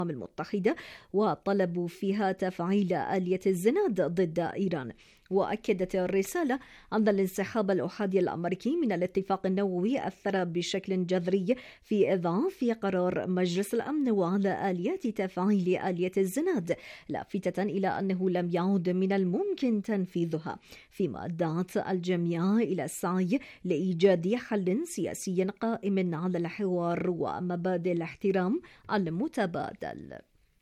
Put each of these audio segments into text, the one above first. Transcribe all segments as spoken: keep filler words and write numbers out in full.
المتحدة، وطلبوا فيها تفعيل آلية الزناد ضد إيران. وأكدت الرسالة أن الانسحاب الأحادي الأمريكي من الاتفاق النووي أثر بشكل جذري في إضعاف قرار مجلس الأمن وعلى آليات تفعيل آلية الزناد، لافتة إلى أنه لم يعد من الممكن تنفيذها، فيما دعت الجميع إلى السعي لإيجاد حل سياسي قائم على الحوار ومبادئ الاحترام المتبادل.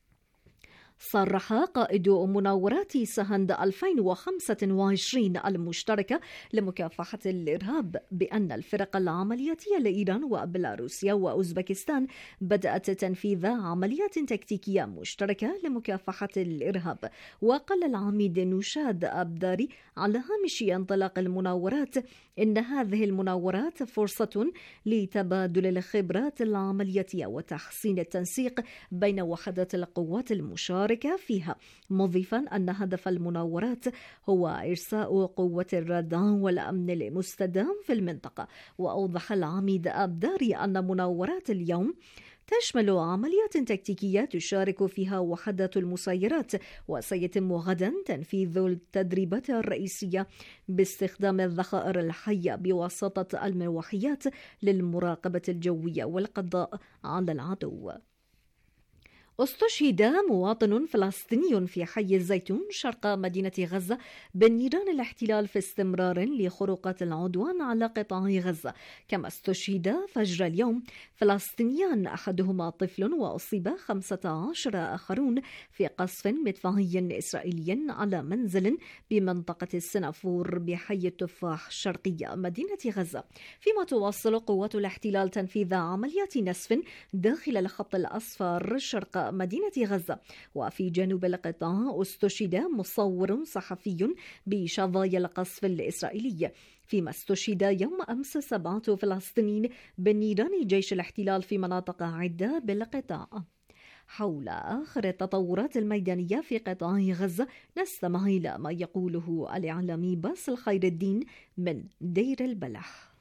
صرح قائد مناورات سهند ألفين وخمسة وعشرين المشتركة لمكافحة الإرهاب بأن الفرق العملياتية لإيران وبيلاروسيا وأوزبكستان بدأت تنفيذ عمليات تكتيكية مشتركة لمكافحة الإرهاب. وقال العميد نشاد أبداري على هامش انطلاق المناورات إن هذه المناورات فرصة لتبادل الخبرات العملياتية وتحسين التنسيق بين وحدات القوات المشاركة فيها، مضيفا أن هدف المناورات هو إرساء قوة الردع والأمن المستدام في المنطقة. وأوضح العميد أبداري أن مناورات اليوم تشمل عمليات تكتيكية تشارك فيها وحدات المسيرات، وسيتم غدا تنفيذ التدريبات الرئيسية باستخدام الذخائر الحية بواسطة المروحيات للمراقبة الجوية والقضاء على العدو. استشهد مواطن فلسطيني في حي الزيتون شرق مدينة غزة بنيران الاحتلال في استمرار لخروقات العدوان على قطاع غزة. كما استشهد فجر اليوم فلسطينيان، أحدهما طفل، وأصيب خمسة عشر آخرون في قصف مدفعي إسرائيلي على منزل بمنطقة السنافور بحي التفاح شرقية مدينة غزة. فيما تواصل قوات الاحتلال تنفيذ عمليات نسف داخل الخط الأصفر شرق مدينة غزة. وفي جنوب القطاع استشهد مصور صحفي بشظايا القصف الإسرائيلي، فيما استشهد يوم أمس سبعة فلسطينيين بنيران جيش الاحتلال في مناطق عدة بالقطاع. حول آخر التطورات الميدانية في قطاع غزة نستمع إلى ما يقوله الإعلامي باسل خير الدين من دير البلح.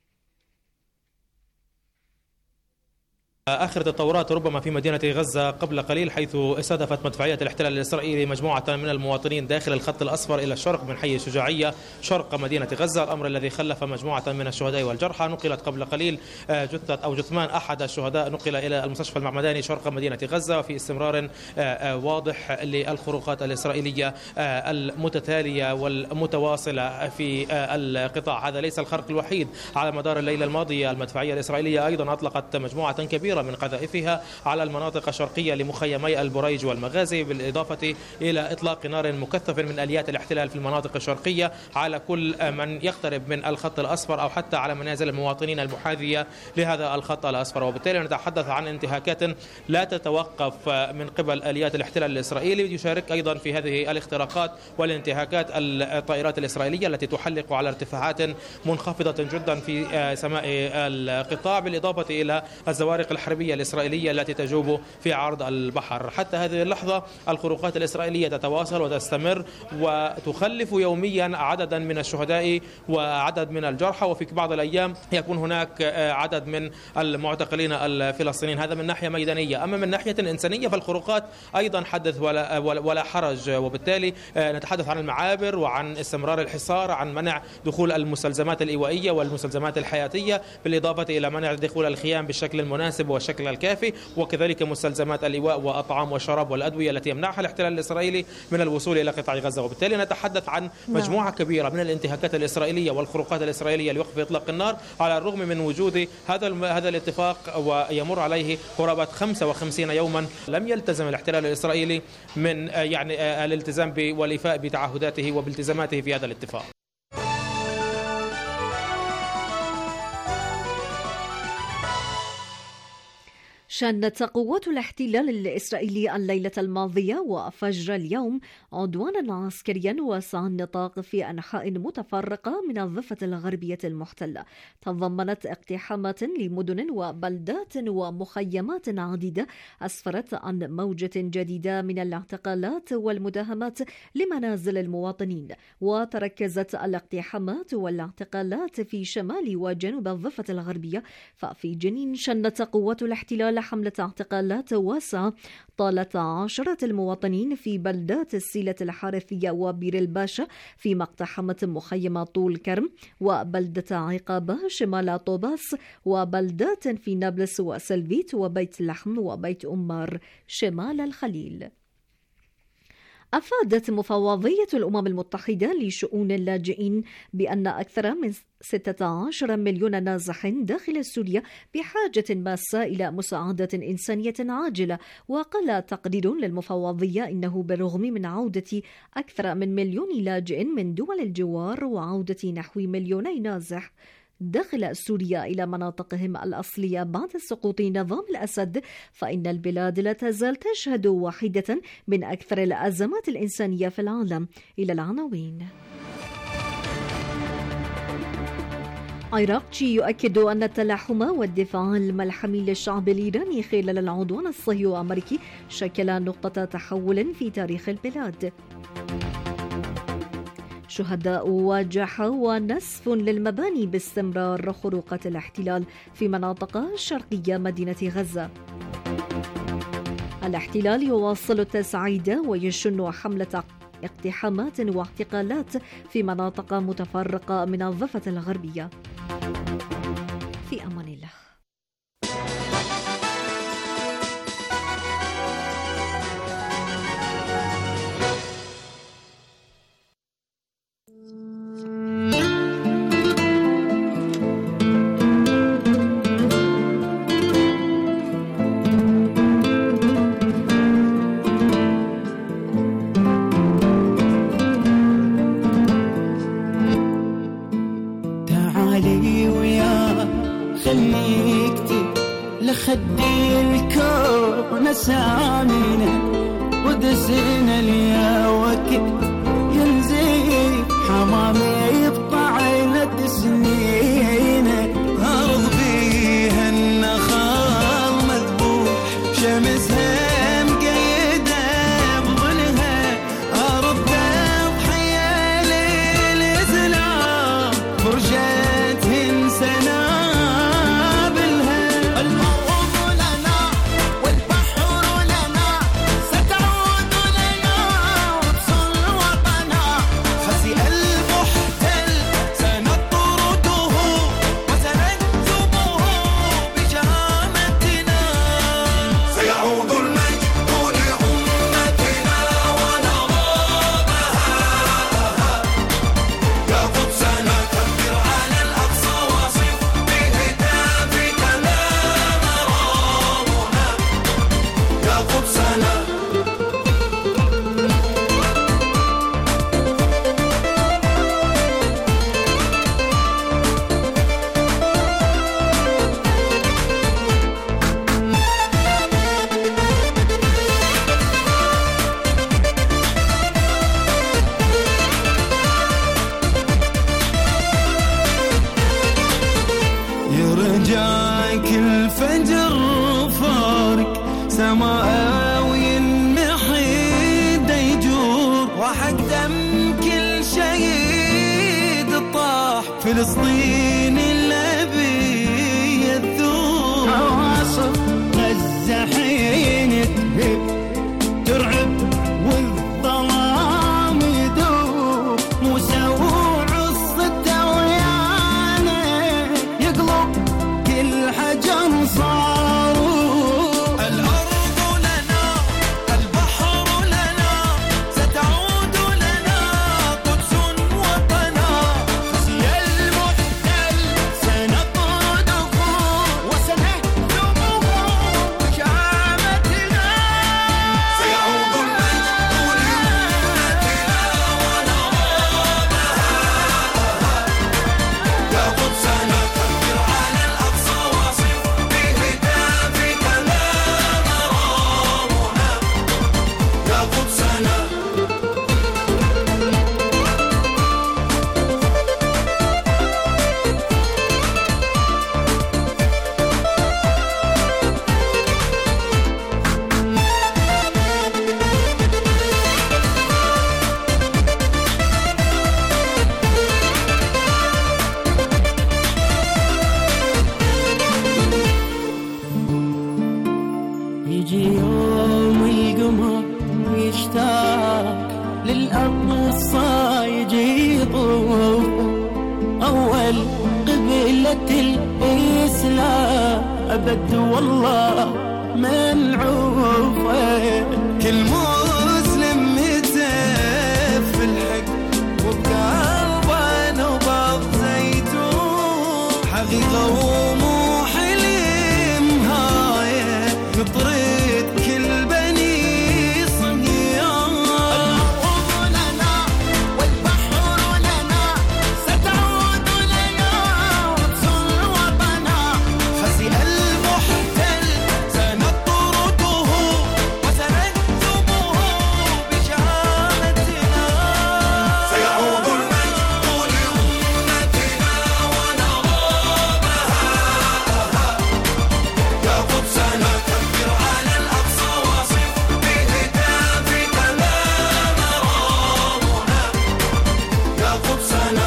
آخر التطورات ربما في مدينة غزة قبل قليل، حيث استهدفت مدفعيات الاحتلال الإسرائيلي مجموعة من المواطنين داخل الخط الأصفر إلى الشرق من حي الشجاعية شرق مدينة غزة، الأمر الذي خلف مجموعة من الشهداء والجرحى. نقلت قبل قليل جثة أو جثمان أحد الشهداء نقل إلى المستشفى المعمداني شرق مدينة غزة، وفي استمرار واضح للخروقات الإسرائيلية المتتالية والمتواصلة في القطاع. هذا ليس الخرق الوحيد على مدار الليلة الماضية، المدفعية الإسرائيلية أيضا أطلقت مجموعة كبيرة من قذائفها على المناطق الشرقية لمخيمي البريج والمغازي، بالإضافة إلى إطلاق نار مكثف من آليات الاحتلال في المناطق الشرقية على كل من يقترب من الخط الأصفر أو حتى على منازل المواطنين المحاذية لهذا الخط الأصفر. وبالتالي نتحدث عن انتهاكات لا تتوقف من قبل آليات الاحتلال الإسرائيلي. يشارك أيضا في هذه الاختراقات والانتهاكات الطائرات الإسرائيلية التي تحلق على ارتفاعات منخفضة جدا في سماء القطاع، بالإضافة إلى الزوارق الحربية الإسرائيلية التي تجوب في عرض البحر. حتى هذه اللحظة الخروقات الإسرائيلية تتواصل وتستمر وتخلف يوميا عددا من الشهداء وعدد من الجرحى، وفي بعض الأيام يكون هناك عدد من المعتقلين الفلسطينيين. هذا من ناحية ميدانية. أما من ناحية إنسانية فالخروقات أيضا حدث ولا, ولا حرج، وبالتالي نتحدث عن المعابر وعن استمرار الحصار، عن منع دخول المستلزمات الإيوائية والمستلزمات الحياتية، بالإضافة إلى منع دخول الخيام بالشكل المناسب والشكل الكافي، وكذلك مستلزمات الإيواء والطعام والشراب والأدوية التي يمنعها الاحتلال الإسرائيلي من الوصول إلى قطاع غزة. وبالتالي نتحدث عن مجموعة كبيرة من الانتهاكات الإسرائيلية والخروقات الإسرائيلية لوقف إطلاق النار، على الرغم من وجود هذا هذا الاتفاق ويمر عليه قرابة خمسة وخمسين يوما لم يلتزم الاحتلال الإسرائيلي من يعني الالتزام والإيفاء بتعهداته وبالتزاماته في هذا الاتفاق. شنت قوات الاحتلال الإسرائيلي الليلة الماضية وفجر اليوم عدوانا عسكريا واسع النطاق في أنحاء متفرقة من الضفة الغربية المحتلة، تضمنت اقتحامات لمدن وبلدات ومخيمات عديدة أسفرت عن موجة جديدة من الاعتقالات والمداهمات لمنازل المواطنين. وتركزت الاقتحامات والاعتقالات في شمال وجنوب الضفة الغربية، ففي جنين شنت قوات الاحتلال حملة اعتقالات واسعة طالت عشرات المواطنين في بلدات السيلة الحارثية وبير الباشا في مقتحمة مخيم طول كرم وبلدة عقابة شمال طوباس وبلدات في نابلس وسلفيت وبيت لحم وبيت أمار شمال الخليل. أفادت مفوضية الأمم المتحدة لشؤون اللاجئين بأن أكثر من ستة عشر مليون نازح داخل سوريا بحاجة ماسة إلى مساعدة إنسانية عاجلة. وقال تقرير للمفوضية إنه بالرغم من عودة أكثر من مليون لاجئ من دول الجوار وعودة نحو مليوني نازح داخل سوريا إلى مناطقهم الأصلية بعد سقوط نظام الأسد، فإن البلاد لا تزال تشهد واحدة من أكثر الأزمات الإنسانية في العالم. إلى العناوين. عراقجي يؤكد أن التلاحم والدفاع الملحمي للشعب الإيراني خلال العدوان الصهيوني الأمريكي شكل نقطة تحول في تاريخ البلاد. شهداء وجرحى ونسف للمباني باستمرار خروقات الاحتلال في مناطق شرقية مدينة غزة. الاحتلال يواصل التصعيد ويشن حملة اقتحامات واعتقالات في مناطق متفرقة من الضفة الغربية. في أمان الله. لخدي الكون سامينا ودسنا ليا وكت ينزي حمامي بطعنة سنينه أرض بيها النخال مذبوح شمسها مقيدة بظلها أرض تضحية للإسلام فرجتهن سنة فلسطين الأبي الثور عواصف غزة حين تهب ترعب والظلام يدوب موسى وعصته ويانا يقلب كل حجر صاروا الأرض لنا البحر لنا ستعود لنا قدس وطنا راية الإسلام أبد والله منعوفة. كل مسلم يتف في الحق وبقلبه نبض زيتون، حقيقة ومو حلم هاية نطرد كل بني صهيون. الأرض لنا والبحر لنا ستعود لنا قدس وطنا، خزي المحتل سنطرده وسنهزمه بشهادتنا. سيعود المجد لأمتنا ونرامها، يا قدسنا كبر على الأقصى واصف بهتافك لا مرامنا، يا قدسنا.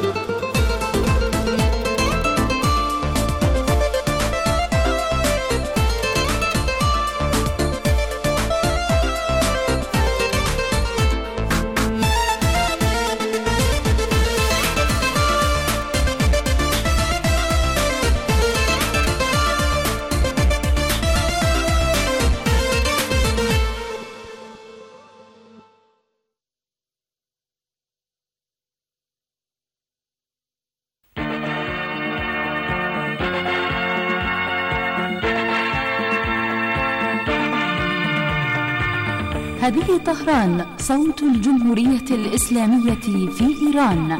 هذه طهران، صوت الجمهورية الإسلامية في إيران.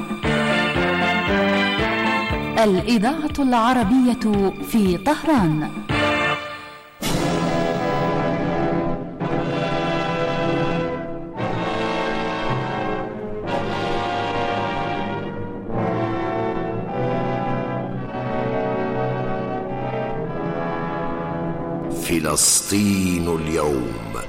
الإذاعة العربية في طهران. فلسطين اليوم.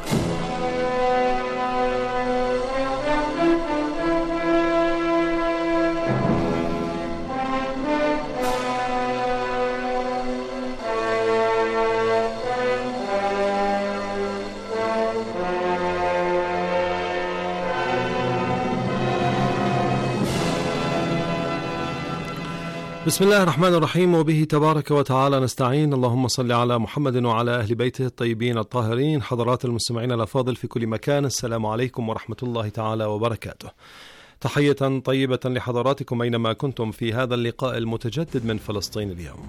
بسم الله الرحمن الرحيم، وبه تبارك وتعالى نستعين. اللهم صل على محمد وعلى أهل بيته الطيبين الطاهرين. حضرات المستمعين الأفاضل في كل مكان، السلام عليكم ورحمة الله تعالى وبركاته. تحية طيبة لحضراتكم أينما كنتم في هذا اللقاء المتجدد من فلسطين اليوم.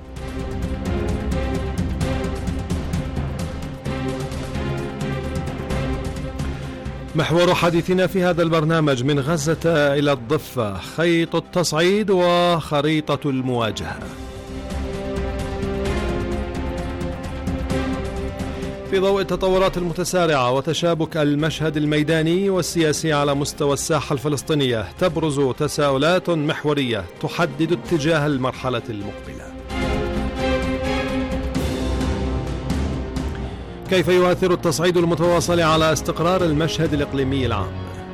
محور حديثنا في هذا البرنامج: من غزة إلى الضفة، خيط التصعيد وخريطة المواجهة. في ضوء التطورات المتسارعة وتشابك المشهد الميداني والسياسي على مستوى الساحة الفلسطينية، تبرز تساؤلات محورية تحدد اتجاه المرحلة المقبلة. كيف يؤثر التصعيد المتواصل على استقرار المشهد الإقليمي العام؟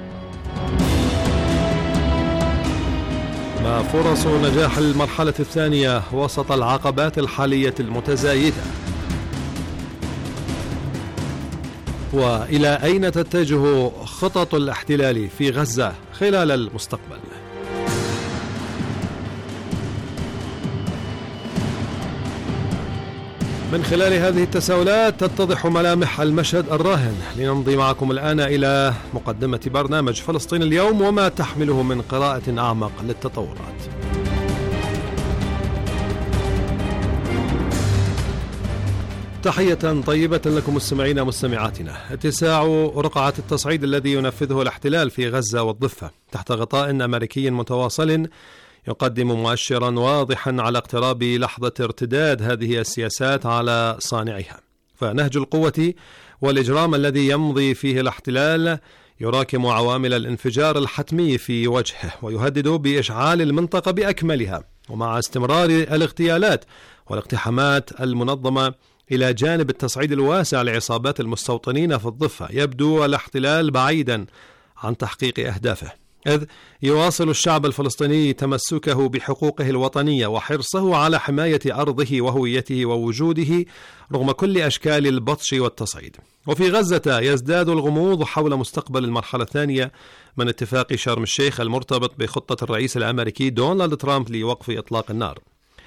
ما فرص نجاح المرحلة الثانية وسط العقبات الحالية المتزايدة؟ وإلى أين تتجه خطط الاحتلال في غزة خلال المستقبل؟ من خلال هذه التساؤلات تتضح ملامح المشهد الراهن. لنمضي معكم الآن إلى مقدمة برنامج فلسطين اليوم وما تحمله من قراءة أعمق للتطورات. تحية طيبة لكم مستمعينا مستمعاتنا. اتساع رقعة التصعيد الذي ينفذه الاحتلال في غزة والضفة تحت غطاء أمريكي متواصل يقدم مؤشرا واضحا على اقتراب لحظة ارتداد هذه السياسات على صانعها. فنهج القوة والإجرام الذي يمضي فيه الاحتلال يراكم عوامل الانفجار الحتمي في وجهه، ويهدد بإشعال المنطقة بأكملها. ومع استمرار الاغتيالات والاقتحامات المنظمة إلى جانب التصعيد الواسع لعصابات المستوطنين في الضفة، يبدو الاحتلال بعيدا عن تحقيق أهدافه، إذ يواصل الشعب الفلسطيني تمسكه بحقوقه الوطنية وحرصه على حماية أرضه وهويته ووجوده رغم كل أشكال البطش والتصعيد. وفي غزة يزداد الغموض حول مستقبل المرحلة الثانية من اتفاق شرم الشيخ المرتبط بخطة الرئيس الأمريكي دونالد ترامب لوقف إطلاق النار.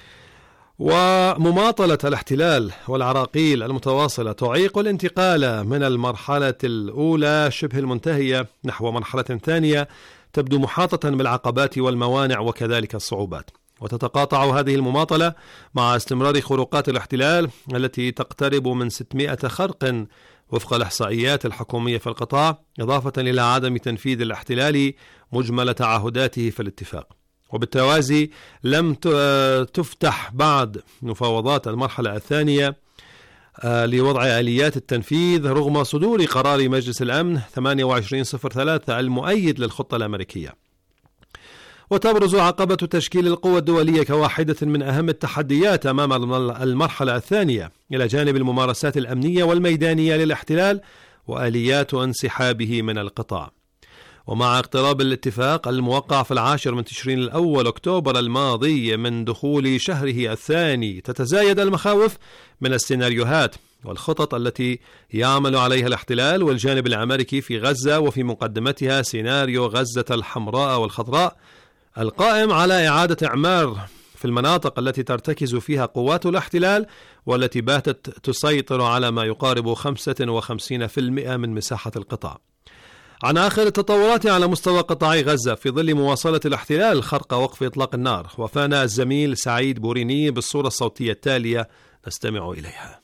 ومماطلة الاحتلال والعراقيل المتواصلة تعيق الانتقال من المرحلة الأولى شبه المنتهية نحو مرحلة ثانية تبدو محاطة بالعقبات والموانع وكذلك الصعوبات. وتتقاطع هذه المماطلة مع استمرار خروقات الاحتلال التي تقترب من ستمائة خرق وفق الإحصائيات الحكومية في القطاع، إضافة إلى عدم تنفيذ الاحتلال مجمل تعهداته في الاتفاق. وبالتوازي لم تفتح بعد مفاوضات المرحلة الثانية لوضع آليات التنفيذ رغم صدور قرار مجلس الأمن ثمانية وعشرين صفر ثلاثة المؤيد للخطة الأمريكية. وتبرز عقبة تشكيل القوى الدولية كواحدة من أهم التحديات أمام المرحلة الثانية، إلى جانب الممارسات الأمنية والميدانية للاحتلال وآليات انسحابه من القطاع. ومع اقتراب الاتفاق الموقع في العاشر من تشرين الأول أكتوبر الماضي من دخول شهره الثاني، تتزايد المخاوف من السيناريوهات والخطط التي يعمل عليها الاحتلال والجانب الأمريكي في غزة، وفي مقدمتها سيناريو غزة الحمراء والخضراء القائم على إعادة إعمار في المناطق التي ترتكز فيها قوات الاحتلال والتي باتت تسيطر على ما يقارب خمسة وخمسين بالمئة من مساحة القطاع. عن آخر التطورات على مستوى قطاع غزة في ظل مواصلة الاحتلال خرق وقف إطلاق النار، وفانا الزميل سعيد بوريني بالصورة الصوتية التالية نستمع إليها.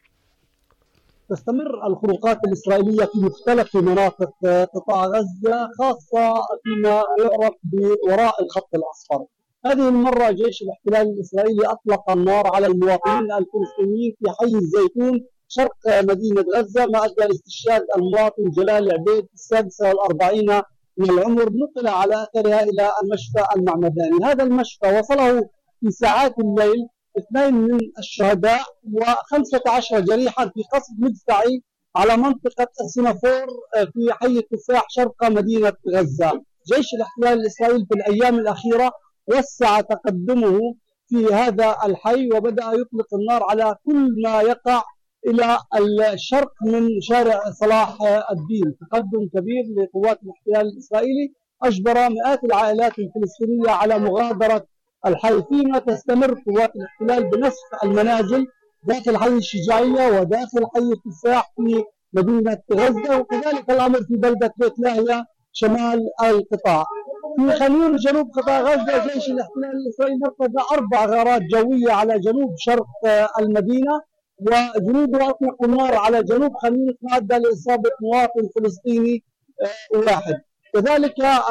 تستمر الخروقات الإسرائيلية في مختلف مناطق قطاع غزة، خاصة فيما يعرف بوراء الخط الأصفر. هذه المرة جيش الاحتلال الإسرائيلي أطلق النار على المواطنين الفلسطينيين في حي الزيتون شرق مدينة غزة، ما أدى لاستشهاد المواطن جلال عبيد السادسة والأربعين من العمر، نقل على أثرها إلى المشفى المعمداني. هذا المشفى وصله في ساعات الليل اثنين من الشهداء وخمسة عشر جريحا في قصف مدفعي على منطقة السنافور في حي التفاح شرق مدينة غزة. جيش الاحتلال الإسرائيلي في الأيام الأخيرة وسع تقدمه في هذا الحي وبدأ يطلق النار على كل ما يقع إلى الشرق من شارع صلاح الدين. تقدم كبير لقوات الاحتلال الإسرائيلي أجبر مئات العائلات الفلسطينية على مغادرة الحي، فيما تستمر قوات الاحتلال بنسف المنازل داخل حي الشجاعية وداخل حي التفاح في مدينة غزة، وكذلك الأمر في بلدة بيت لاهيا شمال القطاع. في خليل جنوب قطاع غزة جيش الاحتلال الإسرائيلي نفذ أربع غارات جوية على جنوب شرق المدينة، وجنوده أطلقوا النار على جنوب خليل ما أدى لإصابة مواطن فلسطيني واحد. كذلك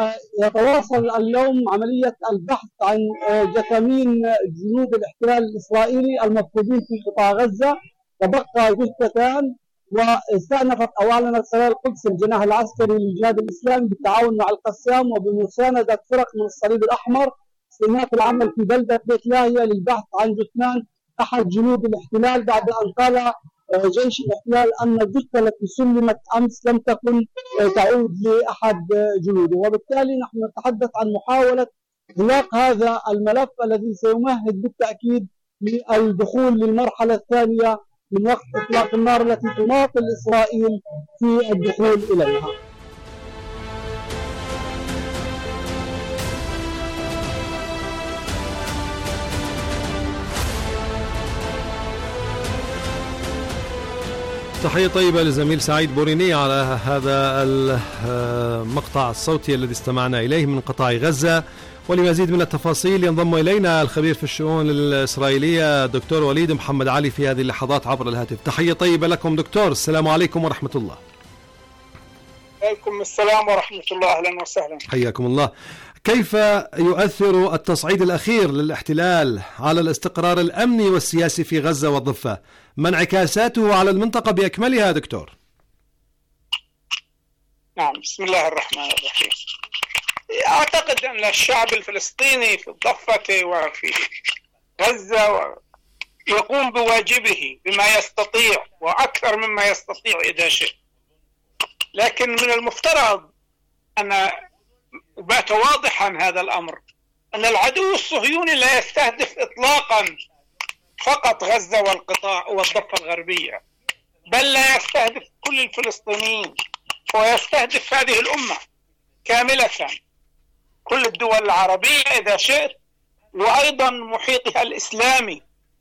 يتواصل اليوم عملية البحث عن جثامين جنود الاحتلال الإسرائيلي المفقودين في قطاع غزة، تبقى جثتان. واستأنفت أو أعلنت سرايا القدس الجناح العسكري للجهاد الإسلامي بالتعاون مع القسام وبمساندة فرق من الصليب الأحمر استئناف العمل في بلدة بيت لاهيا للبحث عن جثمان أحد جنود الاحتلال، بعد أن قال جيش الاحتلال أن الجثة التي سلمت أمس لم تكن تعود لأحد جنوده. وبالتالي نحن نتحدث عن محاولة إغلاق هذا الملف الذي سيمهد بالتأكيد للدخول للمرحلة الثانية من وقت إطلاق النار التي تماطل إسرائيل في الدخول إليها. تحية طيبة لزميل سعيد بوريني على هذا المقطع الصوتي الذي استمعنا إليه من قطاع غزة. ولمزيد من التفاصيل ينضم إلينا الخبير في الشؤون الإسرائيلية دكتور وليد محمد علي في هذه اللحظات عبر الهاتف. تحية طيبة لكم دكتور، السلام عليكم ورحمة الله. وعليكم السلام ورحمة الله، أهلا وسهلا. حياكم الله. كيف يؤثر التصعيد الأخير للاحتلال على الاستقرار الأمني والسياسي في غزة والضفة؟ ما انعكاساته على المنطقة بأكملها دكتور؟ نعم، بسم الله الرحمن الرحيم. أعتقد أن الشعب الفلسطيني في الضفة وفي غزة يقوم بواجبه بما يستطيع وأكثر مما يستطيع إذا شئ، لكن من المفترض أن بات واضحا هذا الأمر أن العدو الصهيوني لا يستهدف إطلاقا فقط غزة والقطاع والضفة الغربية، بل لا يستهدف كل الفلسطينيين، ويستهدف هذه الأمة كاملة، كل الدول العربية إذا شئت، وأيضا محيطها الإسلامي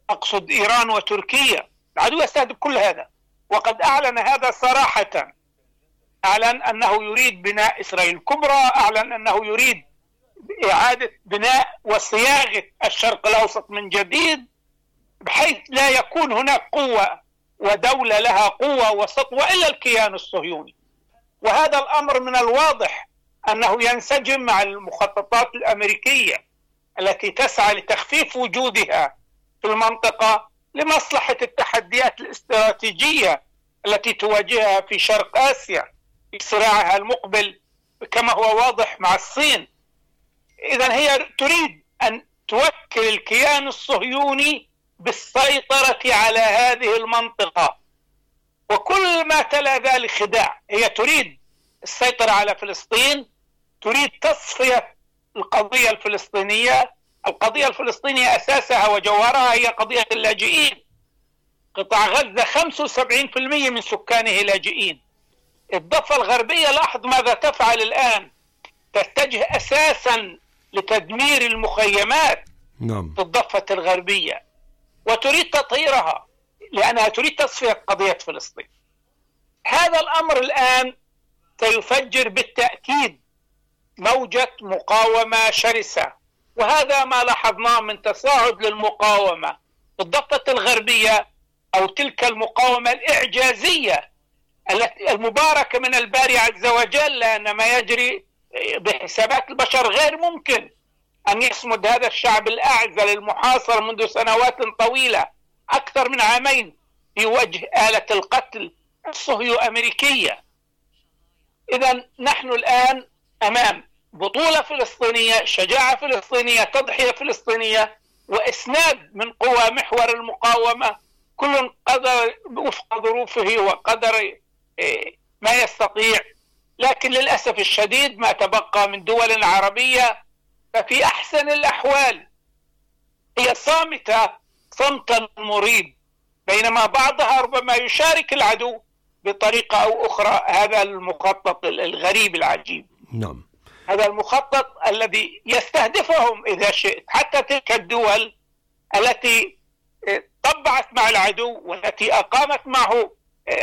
أقصد إيران وتركيا. العدو يستهدف كل هذا، وقد أعلن هذا صراحة. أعلن أنه يريد بناء إسرائيل الكبرى، أعلن أنه يريد إعادة بناء وصياغة الشرق الأوسط من جديد، بحيث لا يكون هناك قوة ودولة لها قوة وسطوة إلا الكيان الصهيوني. وهذا الأمر من الواضح أنه ينسجم مع المخططات الأمريكية التي تسعى لتخفيف وجودها في المنطقة لمصلحة التحديات الاستراتيجية التي تواجهها في شرق آسيا في صراعها المقبل كما هو واضح مع الصين. إذن هي تريد أن توكل الكيان الصهيوني بالسيطرة على هذه المنطقة، وكل ما تلا ذلك خداع. هي تريد السيطرة على فلسطين، تريد تصفية القضية الفلسطينية. القضية الفلسطينية أساسها وجوهرها هي قضية اللاجئين. قطاع غزة خمسة وسبعين بالمئة من سكانه لاجئين. الضفة الغربية لاحظ ماذا تفعل الآن، تتجه أساسا لتدمير المخيمات نعم. في الضفة الغربية، وتريد تطهيرها لأنها تريد تصفية قضية فلسطين. هذا الأمر الآن سيفجر بالتأكيد موجة مقاومة شرسة، وهذا ما لاحظناه من تصاعد للمقاومة في الضفة الغربية، أو تلك المقاومة الإعجازية التي المباركة من الباري عز وجل، لأن ما يجري بحسابات البشر غير ممكن أن يصمد هذا الشعب الأعزل المحاصر منذ سنوات طويلة، أكثر من عامين، في وجه آلة القتل الصهيو أمريكية. إذن نحن الآن أمام بطولة فلسطينية، شجاعة فلسطينية، تضحية فلسطينية، وإسناد من قوى محور المقاومة، كل قدر وفق ظروفه وقدر ما يستطيع. لكن للأسف الشديد ما تبقى من دول عربية ففي أحسن الأحوال هي صامتة صمتا مريب، بينما بعضها ربما يشارك العدو بطريقة أو أخرى. هذا المخطط الغريب العجيب. نعم. هذا المخطط الذي يستهدفهم إذا شئت، حتى تلك الدول التي طبعت مع العدو والتي أقامت معه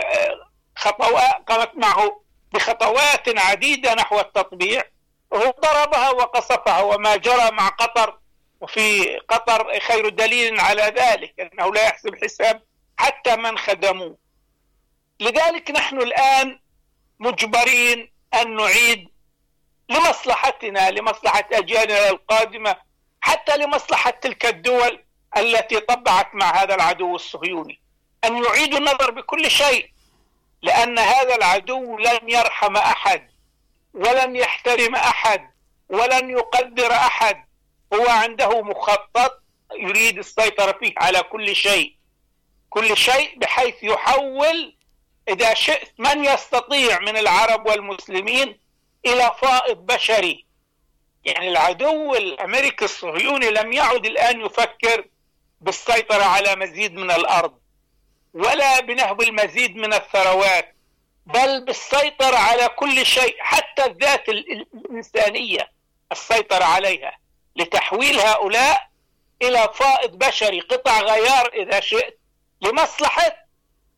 خطوات قامت معه بخطوات عديدة نحو التطبيع، وهو ضربها وقصفها. وما جرى مع قطر، وفي قطر خير دليل على ذلك، أنه لا يحسب حساب حتى من خدموه. لذلك نحن الآن مجبرين أن نعيد لمصلحتنا، لمصلحة أجيالنا القادمة، حتى لمصلحة تلك الدول التي طبعت مع هذا العدو الصهيوني، أن يعيدوا النظر بكل شيء، لأن هذا العدو لن يرحم أحد ولن يحترم أحد ولن يقدر أحد. هو عنده مخطط يريد السيطرة فيه على كل شيء، كل شيء، بحيث يحول إذا شئت من يستطيع من العرب والمسلمين إلى فائض بشري. يعني العدو الأمريكي الصهيوني لم يعد الآن يفكر بالسيطرة على مزيد من الأرض ولا بنهب المزيد من الثروات، بل بالسيطرة على كل شيء، حتى الذات الإنسانية السيطرة عليها، لتحويل هؤلاء إلى فائض بشري، قطع غيار إذا شئت، لمصلحة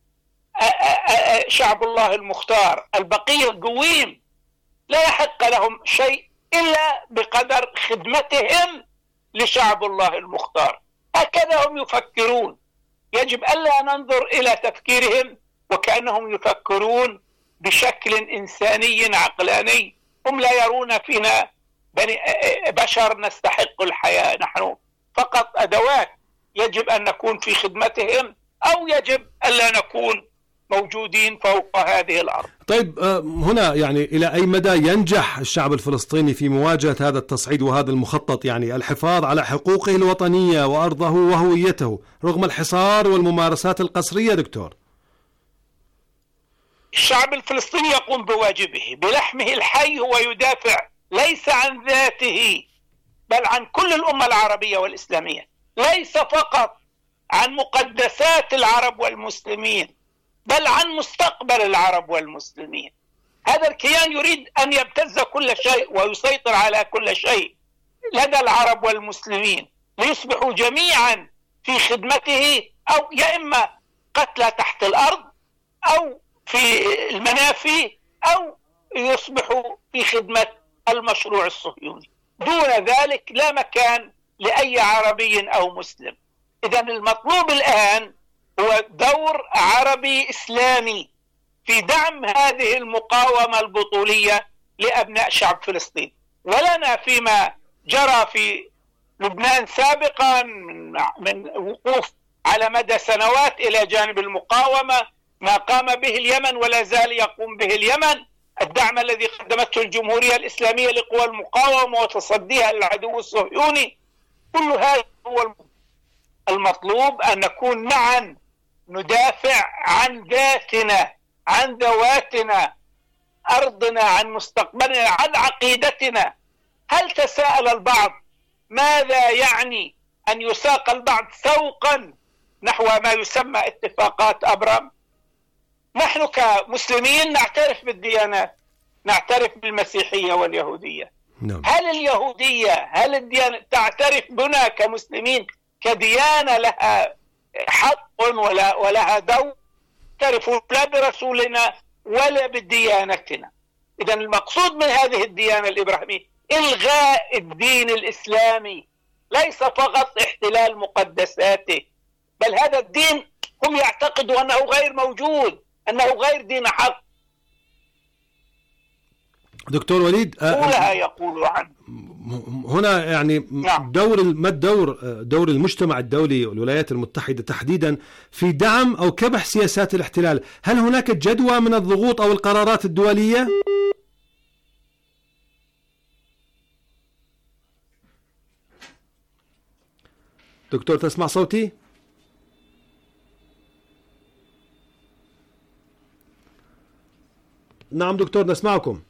شعب الله المختار. البقية القويم لا يحق لهم شيء إلا بقدر خدمتهم لشعب الله المختار. هكذا هم يفكرون. يجب ألا ننظر إلى تفكيرهم وكأنهم يفكرون بشكل إنساني عقلاني. هم لا يرون فينا بني بشر نستحق الحياة، نحن فقط أدوات يجب أن نكون في خدمتهم، أو يجب ألا نكون موجودين فوق هذه الأرض. طيب، هنا يعني إلى أي مدى ينجح الشعب الفلسطيني في مواجهة هذا التصعيد وهذا المخطط، يعني الحفاظ على حقوقه الوطنية وأرضه وهويته رغم الحصار والممارسات القسرية دكتور؟ الشعب الفلسطيني يقوم بواجبه بلحمه الحي، هو يدافع ليس عن ذاته بل عن كل الأمة العربية والإسلامية، ليس فقط عن مقدسات العرب والمسلمين بل عن مستقبل العرب والمسلمين. هذا الكيان يريد أن يبتز كل شيء ويسيطر على كل شيء لدى العرب والمسلمين، ليصبحوا جميعا في خدمته، أو يا إما قتلى تحت الأرض أو في المنافي أو يصبحوا في خدمة المشروع الصهيوني. دون ذلك لا مكان لأي عربي أو مسلم. إذن المطلوب الآن هو دور عربي إسلامي في دعم هذه المقاومة البطولية لأبناء شعب فلسطين. ولنا فيما جرى في لبنان سابقا من وقوف على مدى سنوات إلى جانب المقاومة، ما قام به اليمن ولا زال يقوم به اليمن، الدعم الذي قدمته الجمهورية الإسلامية لقوى المقاومة وتصديها للعدو الصهيوني، كل هذا هو المطلوب، أن نكون معا ندافع عن ذاتنا، عن ذواتنا، أرضنا، عن مستقبلنا، عن عقيدتنا. هل تساءل البعض ماذا يعني أن يساق البعض سوقا نحو ما يسمى اتفاقات أبرام؟ نحن كمسلمين نعترف بالديانات، نعترف بالمسيحية واليهودية. نعم. هل اليهودية هل الديانة تعترف بنا كمسلمين كديانة لها حق ولا ولها دور؟ تعرف لا برسولنا ولا بديانتنا. إذا المقصود من هذه الديانة الإبراهيمية إلغاء الدين الإسلامي، ليس فقط احتلال مقدساته، بل هذا الدين هم يعتقدوا أنه غير موجود، أنه غير دين حق. دكتور وليد، أولها يقولوا عنه. هنا يعني نعم. دور ما الدور دور المجتمع الدولي والولايات المتحدة تحديدا في دعم أو كبح سياسات الاحتلال؟ هل هناك جدوى من الضغوط أو القرارات الدولية؟ دكتور تسمع صوتي؟ نعم دكتور نسمعكم.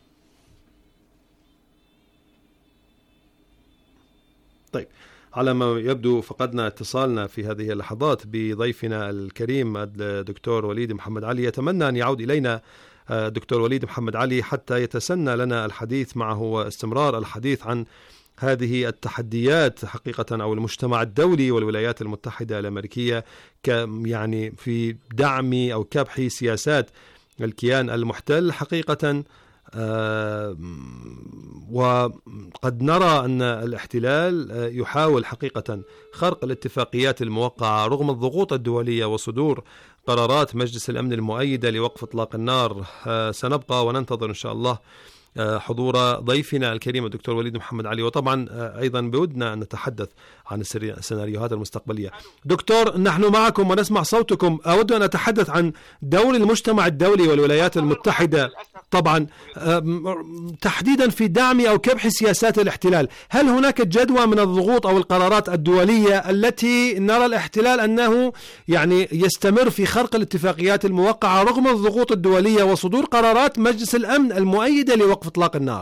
طيب، على ما يبدو فقدنا اتصالنا في هذه اللحظات بضيفنا الكريم الدكتور وليد محمد علي. يتمنى أن يعود إلينا دكتور وليد محمد علي حتى يتسنى لنا الحديث معه واستمرار الحديث عن هذه التحديات حقيقة، أو المجتمع الدولي والولايات المتحدة الأمريكية يعني في دعم أو كبح سياسات الكيان المحتل حقيقة. آه وقد نرى أن الاحتلال يحاول حقيقة خرق الاتفاقيات الموقعة رغم الضغوط الدولية وصدور قرارات مجلس الأمن المؤيدة لوقف إطلاق النار. آه سنبقى وننتظر إن شاء الله حضور ضيفنا الكريم الدكتور وليد محمد علي، وطبعا أيضا بودنا أن نتحدث عن السيناريوهات المستقبلية. دكتور، نحن معكم ونسمع صوتكم. أود أن أتحدث عن دور المجتمع الدولي والولايات المتحدة طبعا تحديدا في دعم أو كبح سياسات الاحتلال. هل هناك جدوى من الضغوط أو القرارات الدولية التي نرى الاحتلال أنه يعني يستمر في خرق الاتفاقيات الموقعة رغم الضغوط الدولية وصدور قرارات مجلس الأمن المؤيدة لوقف إطلاق النار؟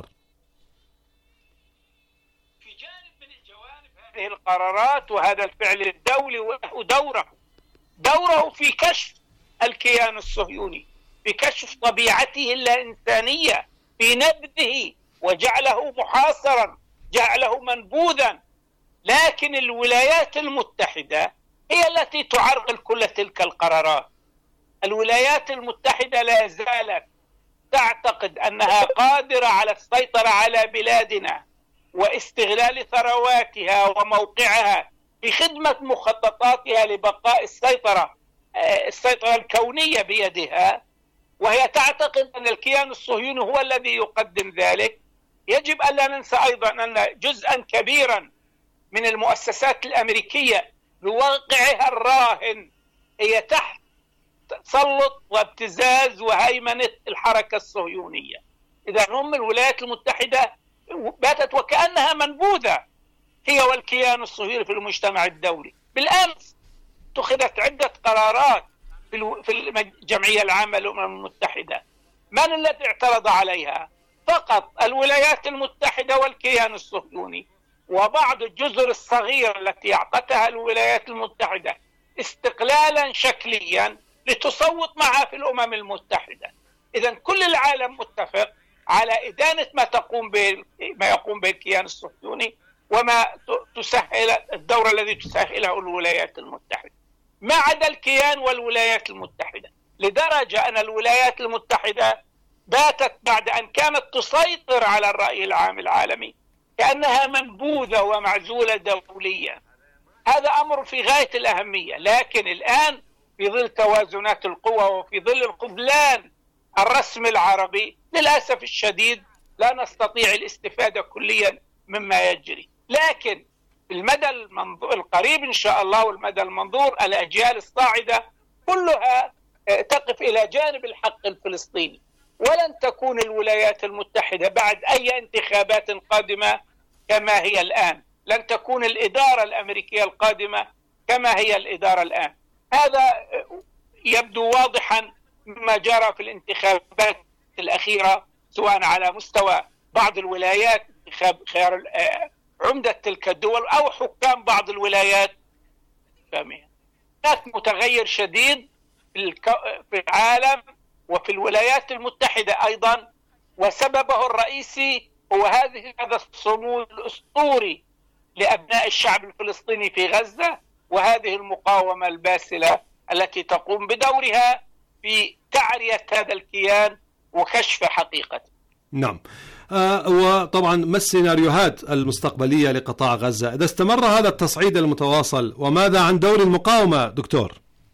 في جانب من الجوانب هذه القرارات وهذا الفعل الدولي وله دوره دوره في كشف الكيان الصهيوني، في كشف طبيعته الإنسانية، في نبذه وجعله محاصرا، جعله منبوذا. لكن الولايات المتحدة هي التي تعرقل كل تلك القرارات. الولايات المتحدة لا زالت تعتقد أنها قادرة على السيطرة على بلادنا واستغلال ثرواتها وموقعها في خدمة مخططاتها لبقاء السيطرة السيطرة الكونية بيدها، وهي تعتقد أن الكيان الصهيوني هو الذي يقدم ذلك. يجب أن لا ننسى أيضا أن جزءا كبيرا من المؤسسات الأمريكية بواقعها الراهن هي تحت تسلط وابتزاز وهيمنة الحركة الصهيونية. إذا هم الولايات المتحدة باتت وكأنها منبوذة هي والكيان الصهيوني في المجتمع الدولي. بالأمس اتخذت عدة قرارات في الجمعية العامة للأمم المتحدة. من الذي اعترض عليها؟ فقط الولايات المتحدة والكيان الصهيوني وبعض الجزر الصغيرة التي أعطتها الولايات المتحدة استقلالا شكليا لتصوت معها في الأمم المتحدة. إذن كل العالم متفق على إدانة ما تقوم به ما يقوم به الكيان الصهيوني، وما تسهل الدور الذي تسهله الولايات المتحدة، ما عدا الكيان والولايات المتحدة، لدرجة أن الولايات المتحدة باتت بعد أن كانت تسيطر على الرأي العام العالمي كأنها منبوذة ومعزولة دوليا. هذا أمر في غاية الأهمية، لكن الآن في ظل توازنات القوى وفي ظل الخذلان الرسم العربي للأسف الشديد لا نستطيع الاستفادة كليا مما يجري. لكن المدى القريب إن شاء الله والمدى المنظور الأجيال الصاعدة كلها تقف إلى جانب الحق الفلسطيني، ولن تكون الولايات المتحدة بعد أي انتخابات قادمة كما هي الآن، لن تكون الإدارة الأمريكية القادمة كما هي الإدارة الآن. هذا يبدو واضحا مما جرى في الانتخابات الأخيرة، سواء على مستوى بعض الولايات انتخاب خيار عمدة تلك الدول أو حكام بعض الولايات. هناك متغير شديد في العالم وفي الولايات المتحدة أيضا، وسببه الرئيسي هو هذه هذا الصمود الأسطوري لأبناء الشعب الفلسطيني في غزة، وهذه المقاومة الباسلة التي تقوم بدورها في تعرية هذا الكيان وكشف حقيقته. نعم. آه وطبعا ما السيناريوهات المستقبلية لقطاع غزة إذا استمر هذا التصعيد المتواصل، وماذا عن دور المقاومة دكتور؟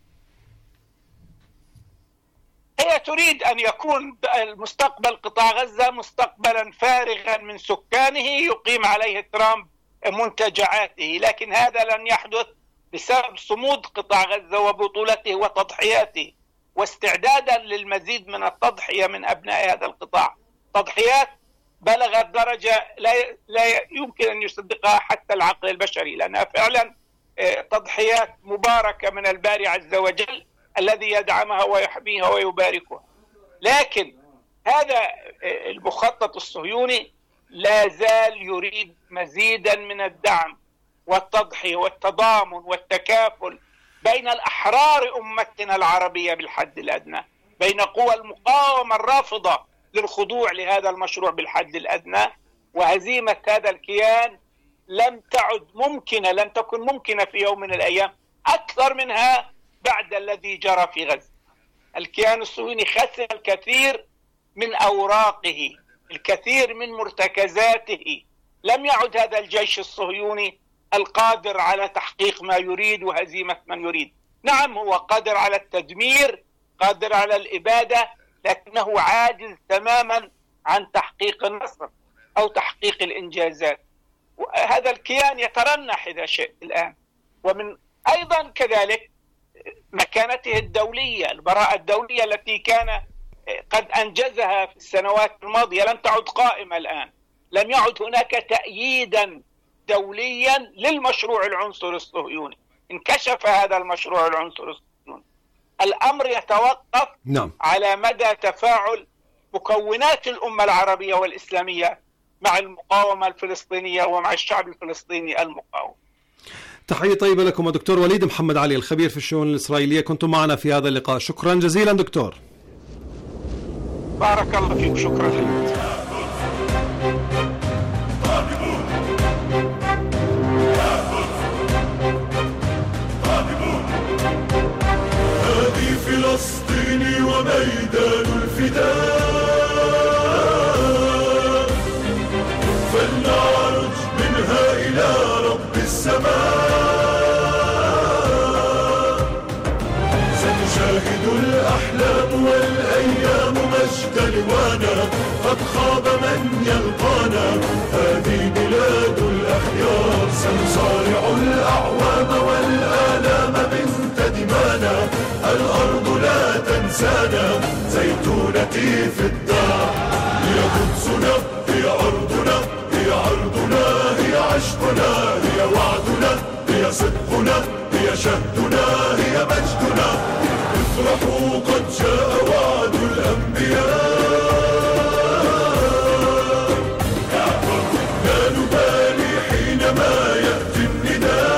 هي تريد أن يكون المستقبل قطاع غزة مستقبلا فارغا من سكانه يقيم عليه ترامب منتجعاته، لكن هذا لن يحدث بسبب صمود قطاع غزة وبطولته وتضحياته واستعدادا للمزيد من التضحية من أبناء هذا القطاع. تضحيات بلغت درجة لا لا يمكن أن يصدقها حتى العقل البشري، لأنها فعلا تضحيات مباركة من الباري عز وجل الذي يدعمها ويحميها ويباركها. لكن هذا المخطط الصهيوني لا زال يريد مزيدا من الدعم والتضحية والتضامن والتكافل بين الأحرار أمتنا العربية بالحد الأدنى، بين قوى المقاومة الرافضة للخضوع لهذا المشروع بالحد الأدنى. وهزيمة هذا الكيان لم تعد ممكنة، لم تكن ممكنة في يوم من الأيام أكثر منها بعد الذي جرى في غزة. الكيان الصهيوني خسر الكثير من أوراقه، الكثير من مرتكزاته. لم يعد هذا الجيش الصهيوني القادر على تحقيق ما يريد وهزيمة من يريد. نعم هو قادر على التدمير، قادر على الإبادة، لكنه عاجز تماما عن تحقيق النصر أو تحقيق الإنجازات. هذا الكيان يترنح إذا شئت الآن، ومن أيضا كذلك مكانته الدولية، البراءة الدولية التي كان قد أنجزها في السنوات الماضية لم تعد قائمة الآن. لم يعد هناك تأييدا دوليا للمشروع العنصري الصهيوني، انكشف هذا المشروع العنصري الصهيوني. الأمر يتوقف نعم. على مدى تفاعل مكونات الأمة العربية والإسلامية مع المقاومة الفلسطينية ومع الشعب الفلسطيني المقاوم. تحية طيبة لكم دكتور وليد محمد علي الخبير في الشؤون الإسرائيلية، كنتم معنا في هذا اللقاء، شكرا جزيلا دكتور. بارك الله فيك، شكرا لك. هذه فلسطيني وميدان الفداء، فلنعرج منها إلى رب السماء. ستشاهد الأحلام والأيام مجد لوانا، قد خاب من يلقانا. هذه بلاد الأخيار، سنصارع الأعوام والآلام بنت دمانا. الأرض لا تنسانا، زيتونتي في الدار. هي قدسنا، هي أرضنا، هي عرضنا، هي عشقنا، هي وعدنا، هي صدقنا، هي شهدنا، هي مجدنا. افرحوا قد جاء وعد الأنبياء، لا نبالي حينما يأتي النداء.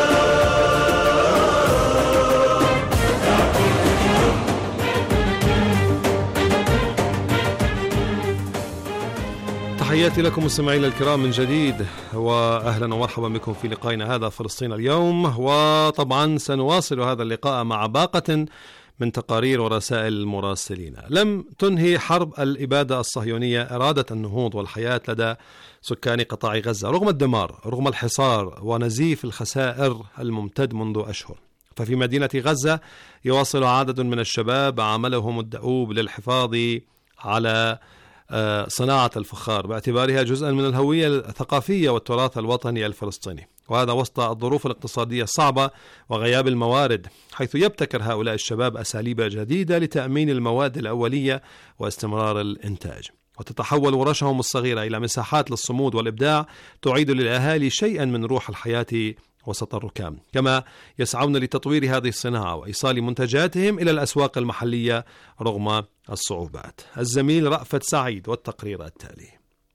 تحياتي لكم مستمعينا الكرام من جديد، وأهلا ومرحبا بكم في لقائنا هذا فلسطين اليوم. وطبعا سنواصل هذا اللقاء مع باقة من تقارير ورسائل المراسلين. لم تنهي حرب الإبادة الصهيونية إرادة النهوض والحياة لدى سكان قطاع غزة رغم الدمار، رغم الحصار ونزيف الخسائر الممتد منذ أشهر. ففي مدينة غزة يواصل عدد من الشباب عملهم الدؤوب للحفاظ على صناعة الفخار باعتبارها جزءا من الهوية الثقافية والتراث الوطني الفلسطيني، وهذا وسط الظروف الاقتصادية الصعبة وغياب الموارد، حيث يبتكر هؤلاء الشباب أساليب جديدة لتأمين المواد الأولية واستمرار الإنتاج. وتتحول ورشهم الصغيرة إلى مساحات للصمود والإبداع تعيد للأهالي شيئا من روح الحياة وسط الركام، كما يسعون لتطوير هذه الصناعة وإيصال منتجاتهم إلى الأسواق المحلية رغم الصعوبات. الزميل رأفت سعيد والتقرير التالي.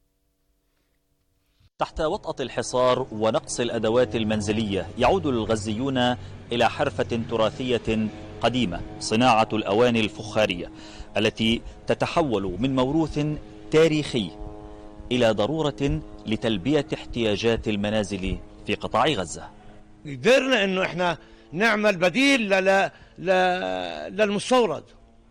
تحت وطأة الحصار ونقص الأدوات المنزلية يعود الغزيون إلى حرفة تراثية قديمة، صناعة الأواني الفخارية التي تتحول من موروث تاريخي إلى ضرورة لتلبية احتياجات المنازل في قطاع غزة. قدرنا انه احنا نعمل بديل ل... ل... للمستورد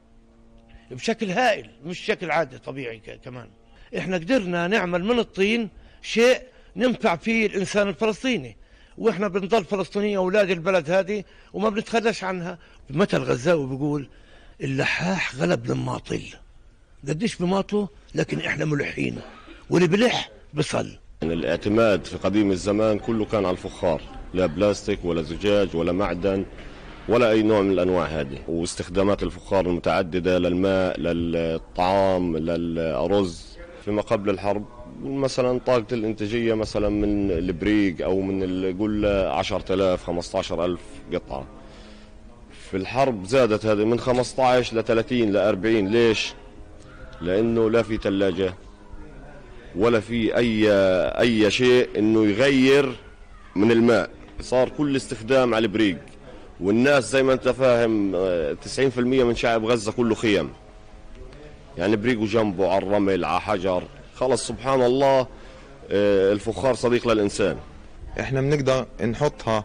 بشكل هائل، مش شكل عادي طبيعي. كمان احنا قدرنا نعمل من الطين شيء ننفع فيه الانسان الفلسطيني، واحنا بنضل فلسطينيين اولاد البلد هذه وما بنتخلش عنها. مثل غزاوي بيقول اللحاح غلب الماطل، قديش بماطله لكن احنا ملحين، واللي بلح بصل. الاعتماد في قديم الزمان كله كان على الفخار، لا بلاستيك ولا زجاج ولا معدن ولا أي نوع من الأنواع هذه، واستخدامات الفخار المتعددة للماء، للطعام، للأرز. فيما قبل الحرب مثلا طاقة الإنتاجية مثلا من البريق أو من القل عشرة آلاف خمسة عشر ألف قطعة. في الحرب زادت هذه من خمسة عشر ل ثلاثين ل أربعين. ليش؟ لأنه لا في ثلاجة ولا في أي أي شيء إنه يغير من الماء، صار كل استخدام على البريق. والناس زي ما أنت فاهم تسعين بالمئة من شعب غزة كله خيم، يعني بريقه جنبه على الرمل على حجر. خلص سبحان الله الفخار صديق للإنسان. إحنا بنقدر نحطها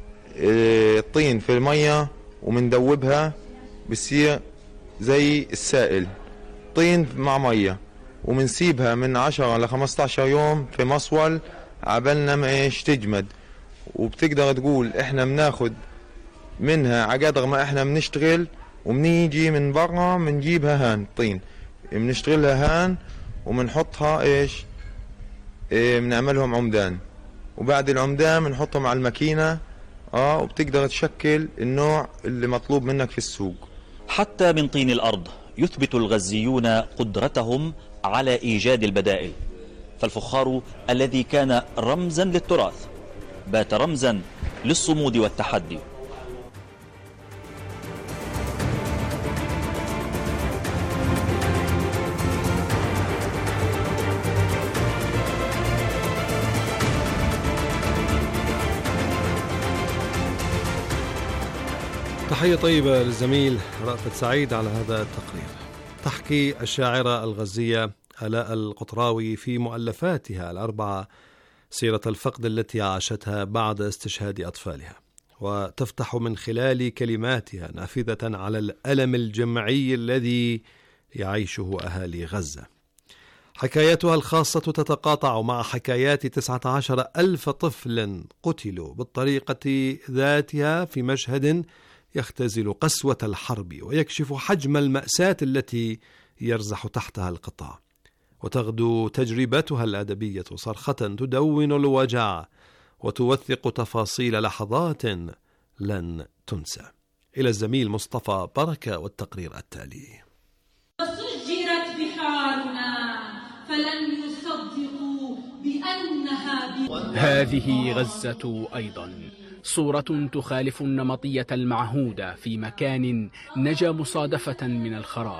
الطين في المية ومندوبها بصير زي السائل، طين مع مية، ومنسيبها من عشرة ل خمسة عشر يوم في مصول عبالنا ما ايش تجمد. وبتقدر تقول احنا بناخد منها عقدر ما احنا بنشتغل، وبنيجي من برا بنجيبها هان طين، بنشتغلها هان وبنحطها ايش ايه بنعملهم عمدان، وبعد العمدان بنحطهم على الماكينة اه وبتقدر تشكل النوع اللي مطلوب منك في السوق. حتى من طين الأرض يثبت الغزيون قدرتهم على إيجاد البدائل، فالفخار الذي كان رمزا للتراث بات رمزا للصمود والتحدي. تحية طيبة للزميل رأفت سعيد على هذا التقرير. تحكي الشاعرة الغزية آلاء القطراوي في مؤلفاتها الأربعة سيرة الفقد التي عاشتها بعد استشهاد أطفالها، وتفتح من خلال كلماتها نافذة على الألم الجمعي الذي يعيشه أهالي غزة. حكاياتها الخاصة تتقاطع مع حكايات تسعة عشر ألف طفل قتلوا بالطريقة ذاتها في مشهد يختزل قسوة الحرب ويكشف حجم المأساة التي يرزح تحتها القطاع. وتغدو تجربتها الأدبية صرخة تدون الوجع وتوثق تفاصيل لحظات لن تنسى. إلى الزميل مصطفى بركة والتقرير التالي. سجرت بحارنا فلن يصدقوا بأنها ب... هذه غزة أيضا، صورة تخالف النمطية المعهودة في مكان نجا مصادفة من الخراب،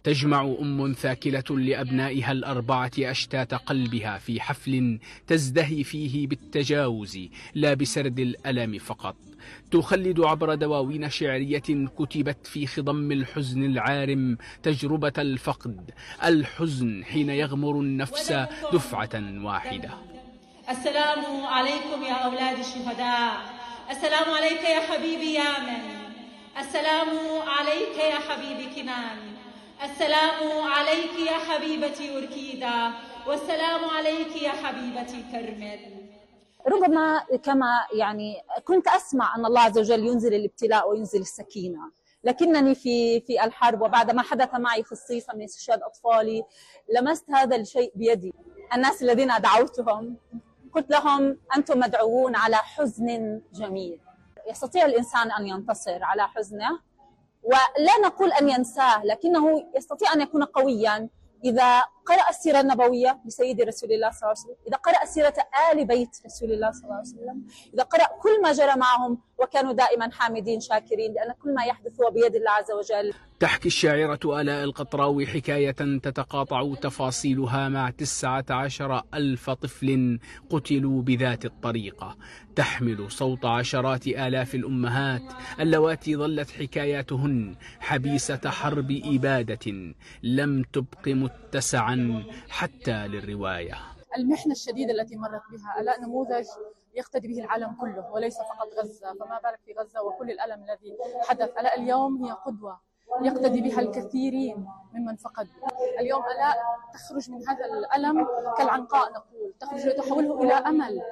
تجمع أم ثاكلة لأبنائها الأربعة أشتات قلبها في حفل تزدهي فيه بالتجاوز لا بسرد الألم فقط. تخلد عبر دواوين شعرية كتبت في خضم الحزن العارم تجربة الفقد، الحزن حين يغمر النفس دفعة واحدة. السلام عليكم يا أولاد الشهداء، السلام عليك يا حبيبي يامن، السلام عليك يا حبيبي كنان، السلام عليك يا حبيبتي أوركيدا، والسلام عليك يا حبيبتي كرمل. ربما كما يعني كنت أسمع أن الله عز وجل ينزل الابتلاء وينزل السكينة، لكنني في في الحرب وبعد ما حدث معي في الصيف من استشهاد أطفالي لمست هذا الشيء بيدي. الناس الذين دعوتهم قلت لهم أنتم مدعوون على حزن جميل، يستطيع الإنسان أن ينتصر على حزنه، ولا نقول أن ينساه، لكنه يستطيع أن يكون قويا إذا قرأ السيرة النبوية لسيد رسول الله صلى الله عليه وسلم، إذا قرأ سيرة آل بيت رسول الله صلى الله عليه وسلم، إذا قرأ كل ما جرى معهم وكانوا دائما حامدين شاكرين، لأن كل ما يحدث هو بيد الله عز وجل. تحكي الشاعرة آلاء القطراوي حكاية تتقاطع تفاصيلها مع تسعة عشر ألف طفل قتلوا بذات الطريقة، تحمل صوت عشرات آلاف الأمهات اللواتي ظلت حكاياتهن حبيسة حرب إبادة لم تبق متسعا حتى للرواية. المحنة الشديدة التي مرت بها آلاء نموذج يقتدي به العالم كله وليس فقط غزة، فما بالك في غزة وكل الألم الذي حدث. آلاء اليوم هي قدوة يقتدي بها الكثيرين ممن فقدوا. اليوم آلاء تخرج من هذا الألم كالعنقاء نقول، تخرج لتحوله إلى أمل.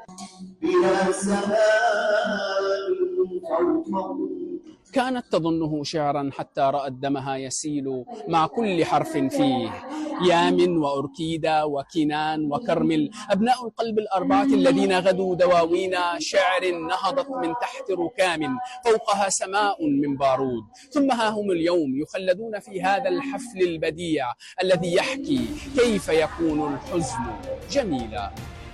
كانت تظنه شعرا حتى رأت دمها يسيل مع كل حرف فيه. يامن وأوركيدا وكنان وكرمل أبناء القلب الأربعة الذين غدوا دواوين شعر نهضت من تحت ركام فوقها سماء من بارود، ثم ها هم اليوم يخلدون في هذا الحفل البديع الذي يحكي كيف يكون الحزن جميلا.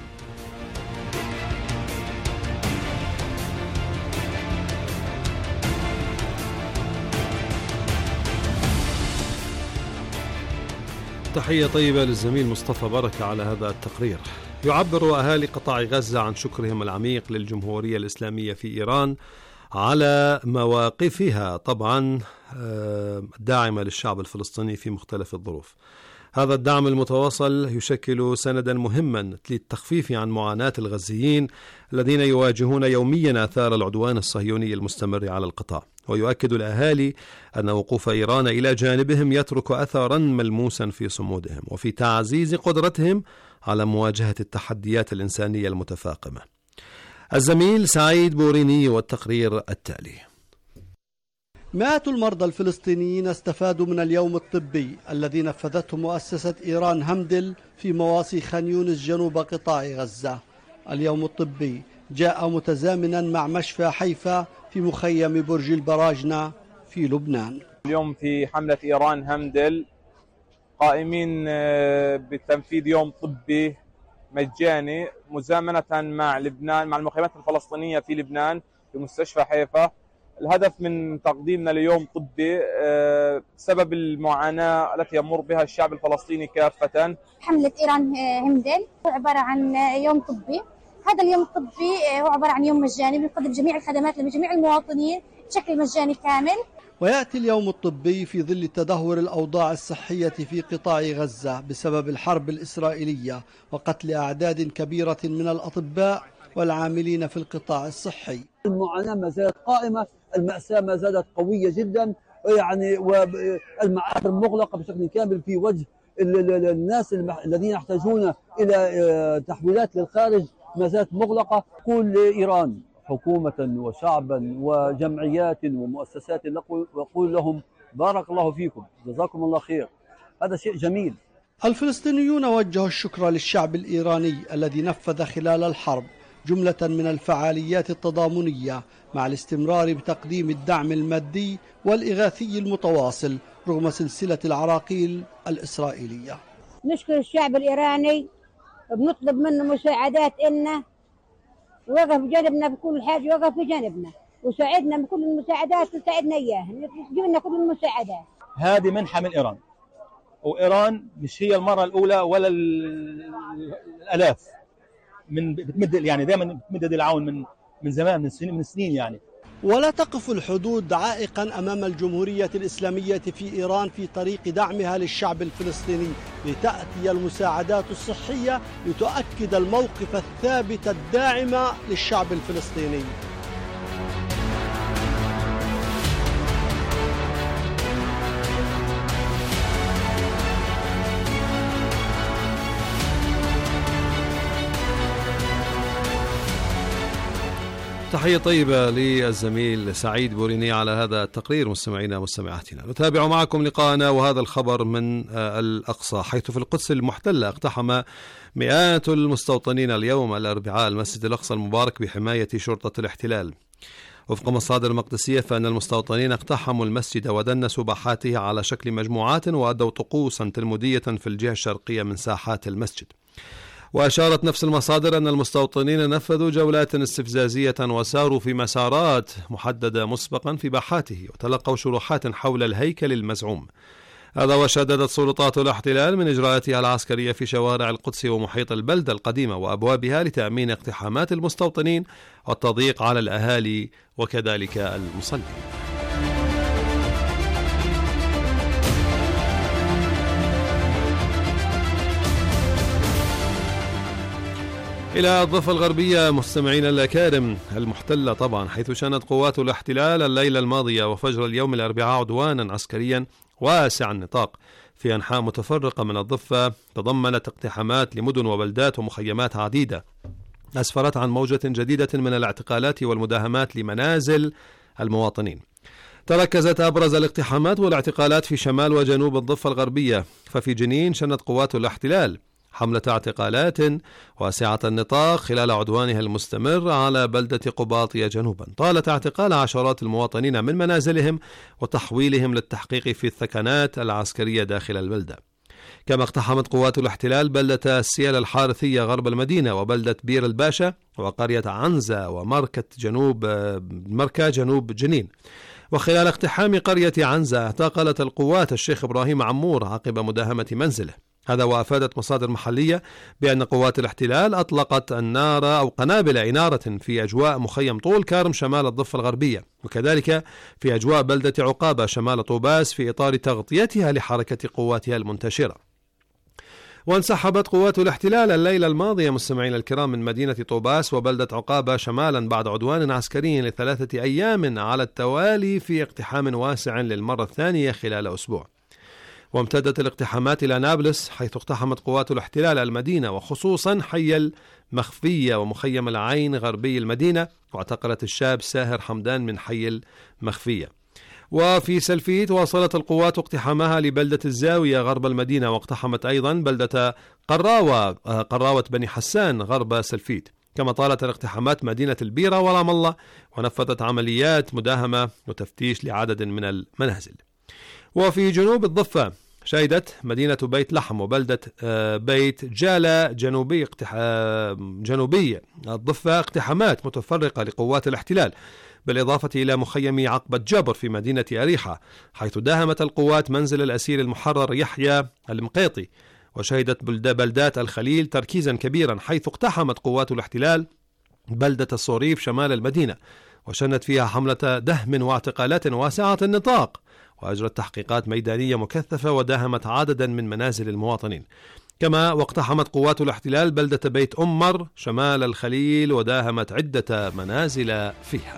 تحية طيبة للزميل مصطفى بركة على هذا التقرير. يعبر أهالي قطاع غزة عن شكرهم العميق للجمهورية الإسلامية في إيران على مواقفها طبعا داعمة للشعب الفلسطيني في مختلف الظروف. هذا الدعم المتواصل يشكل سندا مهما للتخفيف عن معاناة الغزيين الذين يواجهون يوميا آثار العدوان الصهيوني المستمر على القطاع، ويؤكد الأهالي أن وقوف إيران إلى جانبهم يترك أثرا ملموسا في صمودهم وفي تعزيز قدرتهم على مواجهة التحديات الإنسانية المتفاقمة. الزميل سعيد بوريني والتقرير التالي. مئات المرضى الفلسطينيين استفادوا من اليوم الطبي الذي نفذته مؤسسة إيران همدل في مواصي خان يونس جنوب قطاع غزة. اليوم الطبي جاء متزامنا مع مشفى حيفا في مخيم برج البراجنة في لبنان. اليوم في حملة إيران همدل قائمين بتنفيذ يوم طبي مجاني مزامنة مع لبنان مع المخيمات الفلسطينية في لبنان في مستشفى حيفا. الهدف من تقديمنا ليوم طبي بسبب المعاناة التي يمر بها الشعب الفلسطيني كافة. حملة إيران همدل هو عبارة عن يوم طبي. هذا اليوم الطبي هو عبارة عن يوم مجاني بنقدم جميع الخدمات لجميع المواطنين بشكل مجاني كامل. ويأتي اليوم الطبي في ظل تدهور الأوضاع الصحية في قطاع غزة بسبب الحرب الإسرائيلية وقتل أعداد كبيرة من الأطباء والعاملين في القطاع الصحي. المعاناة ما زالت قائمة، المأساة ما زالت قوية جدا، يعني والمعابر مغلقة بشكل كامل في وجه الناس الذين يحتاجون إلى تحويلات للخارج، ما زالت مغلقة. قول لإيران حكومة وشعبا وجمعيات ومؤسسات وقول لهم بارك الله فيكم، جزاكم الله خير. هذا شيء جميل. الفلسطينيون وجهوا الشكر للشعب الإيراني الذي نفذ خلال الحرب جملة من الفعاليات التضامنية مع الاستمرار بتقديم الدعم المادي والإغاثي المتواصل رغم سلسلة العراقيل الإسرائيلية. نشكر الشعب الإيراني، بنطلب منه مساعدات إنه وقف بجانبنا بكل حاجة، وقف بجانبنا وساعدنا بكل المساعدات وساعدنا إياه، يجيب لنا كل المساعدات. هذه منحة من إيران وإيران مش هي المرة الأولى ولا الآلاف من بتمد، يعني دائما بتمد يد العون من من زمان، من سنين من سنين يعني. ولا تقف الحدود عائقا أمام الجمهورية الإسلامية في إيران في طريق دعمها للشعب الفلسطيني، لتأتي المساعدات الصحية لتؤكد الموقف الثابت الداعم للشعب الفلسطيني. تحية طيبة للزميل سعيد بوريني على هذا التقرير. مستمعينا مستمعاتنا، نتابع معكم لقاءنا وهذا الخبر من الأقصى، حيث في القدس المحتلة اقتحم مئات المستوطنين اليوم الأربعاء المسجد الأقصى المبارك بحماية شرطة الاحتلال. وفق مصادر مقدسية فإن المستوطنين اقتحموا المسجد ودنسوا باحاته على شكل مجموعات وأدوا طقوسا تلمودية في الجهة الشرقية من ساحات المسجد. وأشارت نفس المصادر أن المستوطنين نفذوا جولات استفزازية وساروا في مسارات محددة مسبقا في باحاته وتلقوا شروحات حول الهيكل المزعوم. هذا وشددت سلطات الاحتلال من إجراءاتها العسكرية في شوارع القدس ومحيط البلدة القديمة وأبوابها لتأمين اقتحامات المستوطنين والتضييق على الأهالي وكذلك المصلين. إلى الضفة الغربية مستمعين الأكارم المحتلة طبعا، حيث شنت قوات الاحتلال الليلة الماضية وفجر اليوم الأربعاء عدوانا عسكريا واسع النطاق في أنحاء متفرقة من الضفة تضمنت اقتحامات لمدن وبلدات ومخيمات عديدة أسفرت عن موجة جديدة من الاعتقالات والمداهمات لمنازل المواطنين. تركزت أبرز الاقتحامات والاعتقالات في شمال وجنوب الضفة الغربية، ففي جنين شنت قوات الاحتلال حملة اعتقالات واسعة النطاق خلال عدوانها المستمر على بلدة قباطية جنوبا، طالت اعتقال عشرات المواطنين من منازلهم وتحويلهم للتحقيق في الثكنات العسكرية داخل البلدة. كما اقتحمت قوات الاحتلال بلدة السيال الحارثية غرب المدينة وبلدة بير الباشا وقرية عنزة ومركة جنوب مركة جنوب جنين. وخلال اقتحام قرية عنزة اعتقلت القوات الشيخ إبراهيم عمور عقب مداهمة منزله. هذا وأفادت مصادر محلية بأن قوات الاحتلال أطلقت النار أو قنابل إنارة في أجواء مخيم طول كارم شمال الضفة الغربية، وكذلك في أجواء بلدة عقابة شمال طوباس في إطار تغطيتها لحركة قواتها المنتشرة. وانسحبت قوات الاحتلال الليلة الماضية مستمعين الكرام من مدينة طوباس وبلدة عقابة شمالا بعد عدوان عسكري لثلاثة أيام على التوالي في اقتحام واسع للمرة الثانية خلال أسبوع. وامتدت الاقتحامات إلى نابلس، حيث اقتحمت قوات الاحتلال المدينة وخصوصا حي المخفية ومخيم العين غربي المدينة، واعتقلت الشاب ساهر حمدان من حي المخفية. وفي سلفيت واصلت القوات اقتحامها لبلدة الزاوية غرب المدينة، واقتحمت أيضا بلدة قراوة قراوة بني حسان غرب سلفيت. كما طالت الاقتحامات مدينة البيرة ورام الله، ونفذت عمليات مداهمة وتفتيش لعدد من المنازل. وفي جنوب الضفة شهدت مدينة بيت لحم وبلدة بيت جالة جنوبي جنوبية الضفة اقتحامات متفرقة لقوات الاحتلال، بالإضافة إلى مخيم عقبة جبر في مدينة أريحة، حيث داهمت القوات منزل الأسير المحرر يحيى المقيطي. وشهدت بلدات الخليل تركيزا كبيرا، حيث اقتحمت قوات الاحتلال بلدة الصوريف شمال المدينة، وشنت فيها حملة دهم واعتقالات واسعة النطاق، وأجرت تحقيقات ميدانية مكثفة وداهمت عددا من منازل المواطنين. كما واقتحمت قوات الاحتلال بلدة بيت أمر شمال الخليل وداهمت عدة منازل فيها.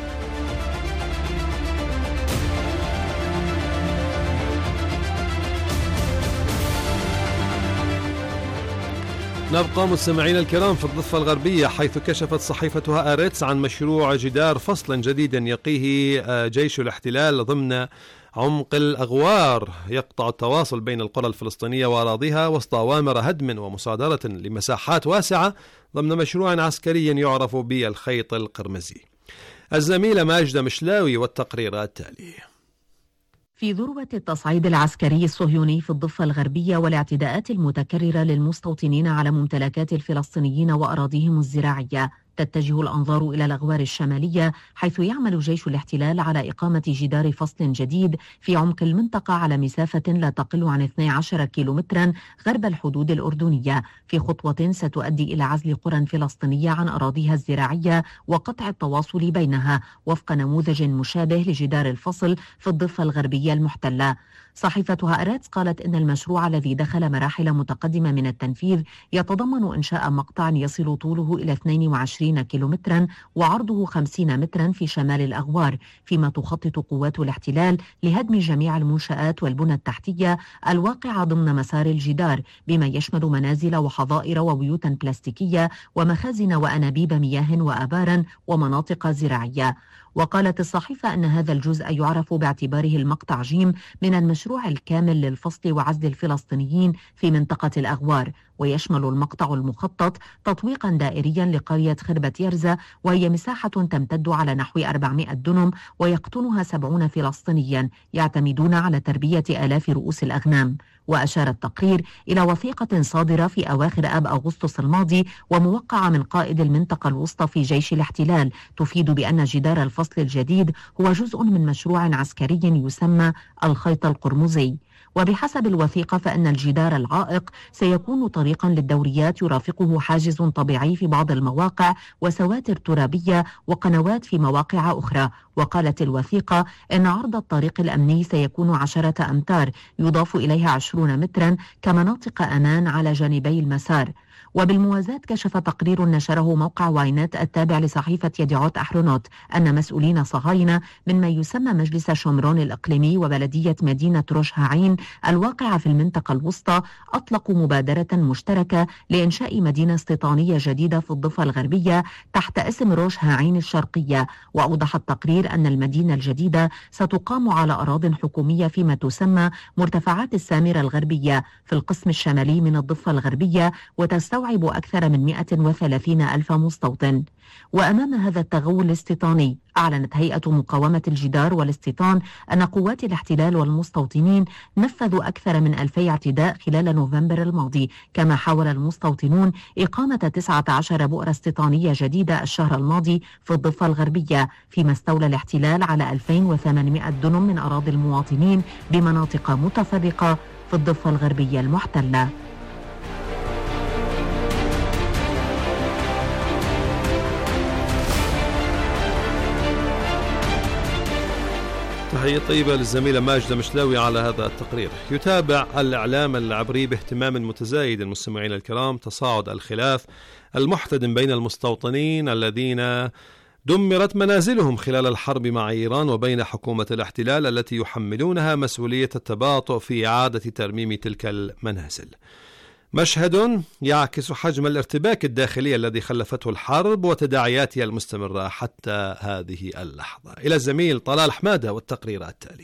نبقى مستمعين الكرام في الضفة الغربية، حيث كشفت صحيفة هآرتس عن مشروع جدار فصل جديد يقيه جيش الاحتلال ضمن عمق الأغوار يقطع التواصل بين القرى الفلسطينية وأراضيها وسط أوامر هدم ومصادرة لمساحات واسعة ضمن مشروع عسكري يعرف بالخيط القرمزي. الزميلة ماجدة مشلاوي والتقرير التالي. في ذروة التصعيد العسكري الصهيوني في الضفة الغربية والاعتداءات المتكررة للمستوطنين على ممتلكات الفلسطينيين وأراضيهم الزراعية، تتجه الأنظار إلى الأغوار الشمالية، حيث يعمل جيش الاحتلال على إقامة جدار فصل جديد في عمق المنطقة على مسافة لا تقل عن اثني عشر كيلومترا غرب الحدود الأردنية، في خطوة ستؤدي إلى عزل قرى فلسطينية عن أراضيها الزراعية وقطع التواصل بينها، وفق نموذج مشابه لجدار الفصل في الضفة الغربية المحتلة. صحيفة هآرتس قالت إن المشروع الذي دخل مراحل متقدمة من التنفيذ يتضمن إنشاء مقطع يصل طوله إلى اثنين وعشرين كيلومترا وعرضه خمسين مترا في شمال الأغوار، فيما تخطط قوات الاحتلال لهدم جميع المنشآت والبنى التحتية الواقعة ضمن مسار الجدار، بما يشمل منازل وحظائر وبيوتا بلاستيكية ومخازن وأنابيب مياه وآبارا ومناطق زراعية. وقالت الصحيفة أن هذا الجزء يعرف باعتباره المقطع جيم من المشروع الكامل للفصل وعزل الفلسطينيين في منطقة الأغوار، ويشمل المقطع المخطط تطويقا دائريا لقرية خربة يرزة، وهي مساحة تمتد على نحو أربعمائة دنم ويقطنها سبعون فلسطينيا يعتمدون على تربية آلاف رؤوس الأغنام. وأشار التقرير إلى وثيقة صادرة في أواخر آب أغسطس الماضي وموقعة من قائد المنطقة الوسطى في جيش الاحتلال تفيد بأن جدار الفصل الجديد هو جزء من مشروع عسكري يسمى الخيط القرمزي. وبحسب الوثيقة فإن الجدار العائق سيكون طريقا للدوريات يرافقه حاجز طبيعي في بعض المواقع وسواتر ترابية وقنوات في مواقع أخرى. وقالت الوثيقة إن عرض الطريق الأمني سيكون عشرة أمتار يضاف إليها عشرون مترا كمناطق أمان على جانبي المسار. وبالموازاة كشف تقرير نشره موقع واينات التابع لصحيفة يديعوت أحرونوت أن مسؤولين صهاينة من ما يسمى مجلس شومرون الإقليمي وبلدية مدينة روش هاعين الواقعة في المنطقة الوسطى أطلقوا مبادرة مشتركة لإنشاء مدينة استيطانية جديدة في الضفة الغربية تحت اسم روش هاعين الشرقية. وأوضح التقرير أن المدينة الجديدة ستقام على أراضٍ حكومية فيما تسمى مرتفعات السامرة الغربية في القسم الشمالي من الضفة الغربية، وتستوعب أكثر من مئة وثلاثين ألف مستوطن. وأمام هذا التغول الاستيطاني أعلنت هيئة مقاومة الجدار والاستيطان أن قوات الاحتلال والمستوطنين نفذوا أكثر من ألفي اعتداء خلال نوفمبر الماضي، كما حاول المستوطنون إقامة تسعة عشر بؤرة استيطانية جديدة الشهر الماضي في الضفة الغربية، فيما استولى الاحتلال على ألفين وثمانمائة دنم من أراضي المواطنين بمناطق متفرقة في الضفة الغربية المحتلة. تحية طيبة للزميلة ماجدة مشلاوي على هذا التقرير. يتابع الإعلام العبري باهتمام متزايد المستمعين الكرام تصاعد الخلاف المحتدم بين المستوطنين الذين دمرت منازلهم خلال الحرب مع إيران وبين حكومة الاحتلال التي يحملونها مسؤولية التباطؤ في إعادة ترميم تلك المنازل. مشهد يعكس حجم الارتباك الداخلي الذي خلفته الحرب وتداعياتها المستمرة حتى هذه اللحظة. إلى الزميل طلال حمادة والتقرير التالي.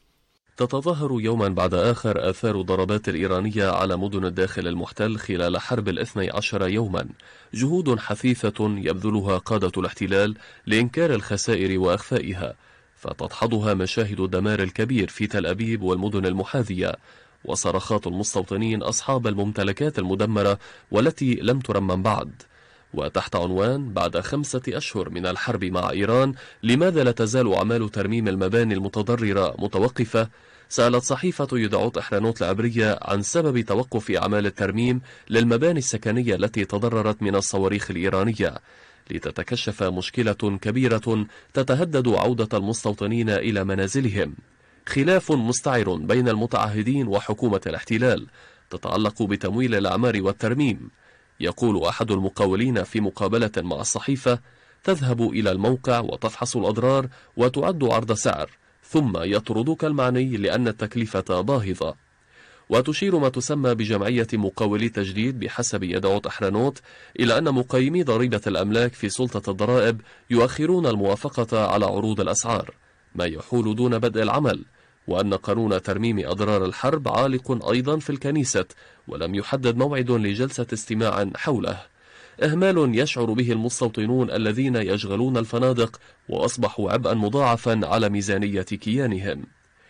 تتظاهر يوما بعد آخر آثار الضربات الإيرانية على مدن الداخل المحتل خلال حرب الاثني عشر يوما، جهود حثيثة يبذلها قادة الاحتلال لإنكار الخسائر وأخفائها، فتدحضها مشاهد الدمار الكبير في تل أبيب والمدن المحاذية، وصرخات المستوطنين أصحاب الممتلكات المدمرة والتي لم ترمم بعد. وتحت عنوان بعد خمسة أشهر من الحرب مع إيران لماذا لا تزال أعمال ترميم المباني المتضررة متوقفة، سألت صحيفة يديعوت أحرونوت العبرية عن سبب توقف أعمال الترميم للمباني السكنية التي تضررت من الصواريخ الإيرانية، لتتكشف مشكلة كبيرة تتهدد عودة المستوطنين إلى منازلهم. خلاف مستعر بين المتعهدين وحكومة الاحتلال تتعلق بتمويل الأعمار والترميم. يقول أحد المقاولين في مقابلة مع الصحيفة: تذهب إلى الموقع وتفحص الأضرار وتعد عرض سعر، ثم يطردك المعني لأن التكلفة باهظة. وتشير ما تسمى بجمعية مقاولي تجديد بحسب يديعوت أحرونوت إلى أن مقيمي ضريبة الأملاك في سلطة الضرائب يؤخرون الموافقة على عروض الأسعار، ما يحول دون بدء العمل، وأن قانون ترميم أضرار الحرب عالق أيضا في الكنيسة ولم يحدد موعد لجلسة استماع حوله. إهمال يشعر به المستوطنون الذين يشغلون الفنادق وأصبحوا عبئا مضاعفا على ميزانية كيانهم.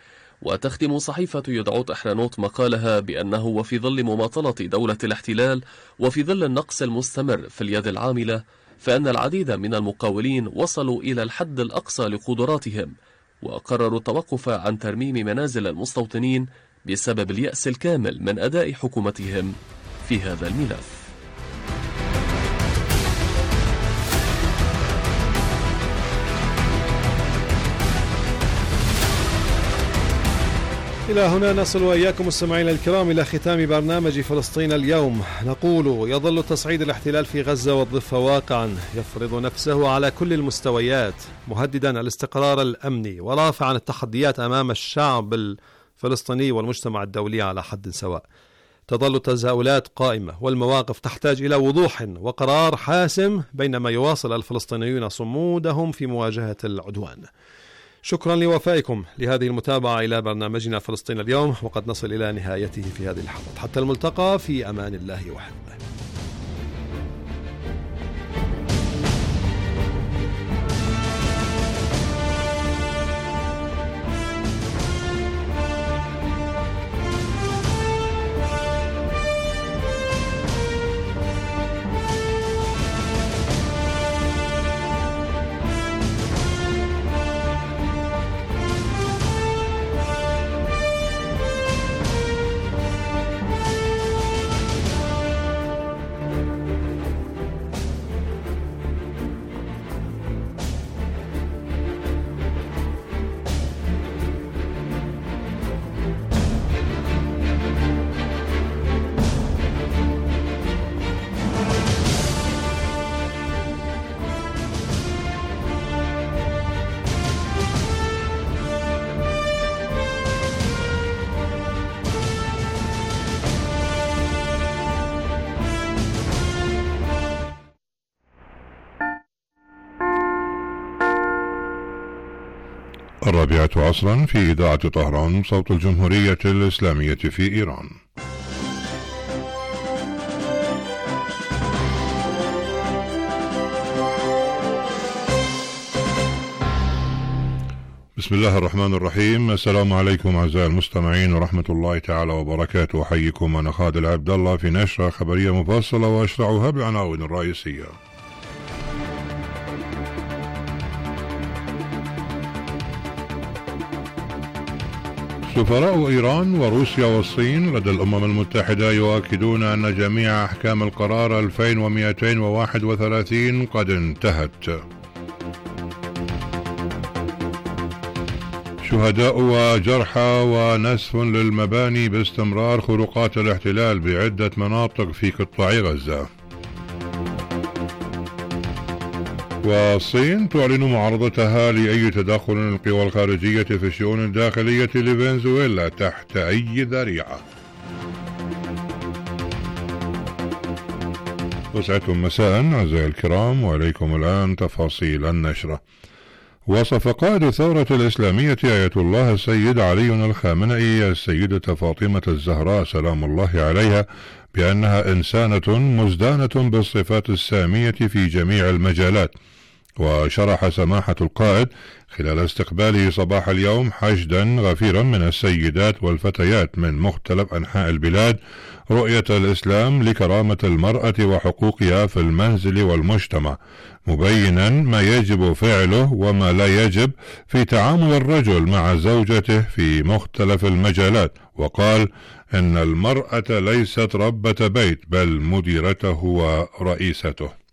وتختم صحيفة يديعوت أحرونوت مقالها بأنه وفي ظل مماطلة دولة الاحتلال وفي ظل النقص المستمر في اليد العاملة، فإن العديد من المقاولين وصلوا إلى الحد الأقصى لقدراتهم، وقرروا التوقف عن ترميم منازل المستوطنين بسبب اليأس الكامل من أداء حكومتهم في هذا الملف. إلى هنا نصل وإياكم مستمعينا الكرام إلى ختام برنامج فلسطين اليوم. نقول يظل تصعيد الاحتلال في غزة والضفة واقعا يفرض نفسه على كل المستويات، مهددا الاستقرار الأمني ورافعا التحديات أمام الشعب الفلسطيني والمجتمع الدولي على حد سواء. تظل التساؤلات قائمة والمواقف تحتاج إلى وضوح وقرار حاسم، بينما يواصل الفلسطينيون صمودهم في مواجهة العدوان. شكرا لوفائكم لهذه المتابعة إلى برنامجنا فلسطين اليوم، وقد نصل إلى نهايته في هذه اللحظات. حتى الملتقى، في أمان الله وحفظه. الرابعة عصرا في إذاعة طهران، صوت الجمهورية الإسلامية في إيران. بسم الله الرحمن الرحيم. السلام عليكم أعزائي المستمعين ورحمة الله تعالى وبركاته. أحييكم أنا خالد عبد الله في نشرة خبرية مفصلة وأشرعها بالعناوين الرئيسية. سفراء إيران وروسيا والصين لدى الأمم المتحدة يؤكدون أن جميع أحكام القرار ألفين ومئتين وواحد وثلاثين قد انتهت. شهداء وجرحى ونسف للمباني باستمرار خروقات الاحتلال بعدة مناطق في قطاع غزة. والصين تعلن معارضتها لأي تدخل من القوى الخارجية في الشؤون الداخلية لفنزويلا تحت أي ذريعة. وسعتم مساء أعزائي الكرام، وإليكم الآن تفاصيل النشرة. وصف قائد الثورة الإسلامية آية الله السيد علي الخامنئي السيدة فاطمة الزهراء سلام الله عليها بأنها إنسانة مزدانة بالصفات السامية في جميع المجالات. وشرح سماحة القائد خلال استقباله صباح اليوم حشدا غفيرا من السيدات والفتيات من مختلف أنحاء البلاد رؤية الإسلام لكرامة المرأة وحقوقها في المنزل والمجتمع، مبينا ما يجب فعله وما لا يجب في تعامل الرجل مع زوجته في مختلف المجالات. وقال إن المرأة ليست ربة بيت بل مديرته ورئيسته.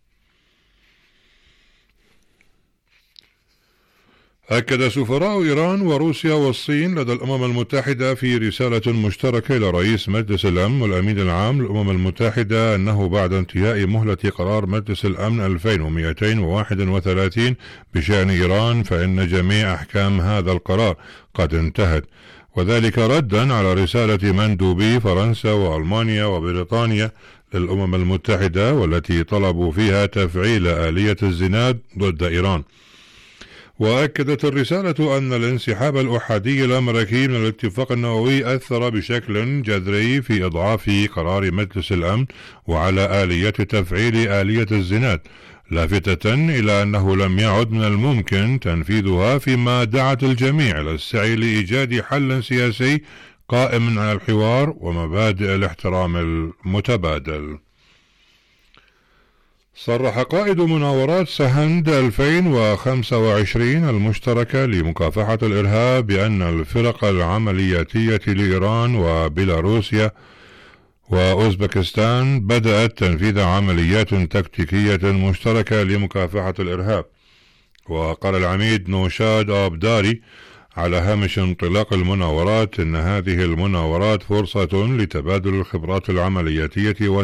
أكد سفراء إيران وروسيا والصين لدى الأمم المتحدة في رسالة مشتركة إلى رئيس مجلس الأمن والأمين العام للأمم المتحدة أنه بعد انتهاء مهلة قرار مجلس الأمن ألفين ومئتين وواحد وثلاثين بشأن إيران فإن جميع أحكام هذا القرار قد انتهت، وذلك ردا على رسالة مندوبي فرنسا وألمانيا وبريطانيا للأمم المتحدة والتي طلبوا فيها تفعيل آلية الزناد ضد إيران. وأكدت الرسالة أن الانسحاب الأحادي الأمريكي من الاتفاق النووي أثر بشكل جذري في إضعاف قرار مجلس الأمن وعلى آلية تفعيل آلية الزناد، لافتة إلى أنه لم يعد من الممكن تنفيذها، فيما دعت الجميع إلى السعي لإيجاد حل سياسي قائم على الحوار ومبادئ الاحترام المتبادل. صرح قائد مناورات سهند ألفين وخمسة وعشرين المشتركة لمكافحة الإرهاب بأن الفرق العملياتية لإيران وبيلاروسيا وأوزبكستان بدأت تنفيذ عمليات تكتيكية مشتركة لمكافحة الإرهاب. وقال العميد نوشاد آبداري على هامش انطلاق المناورات إن هذه المناورات فرصة لتبادل الخبرات العملياتية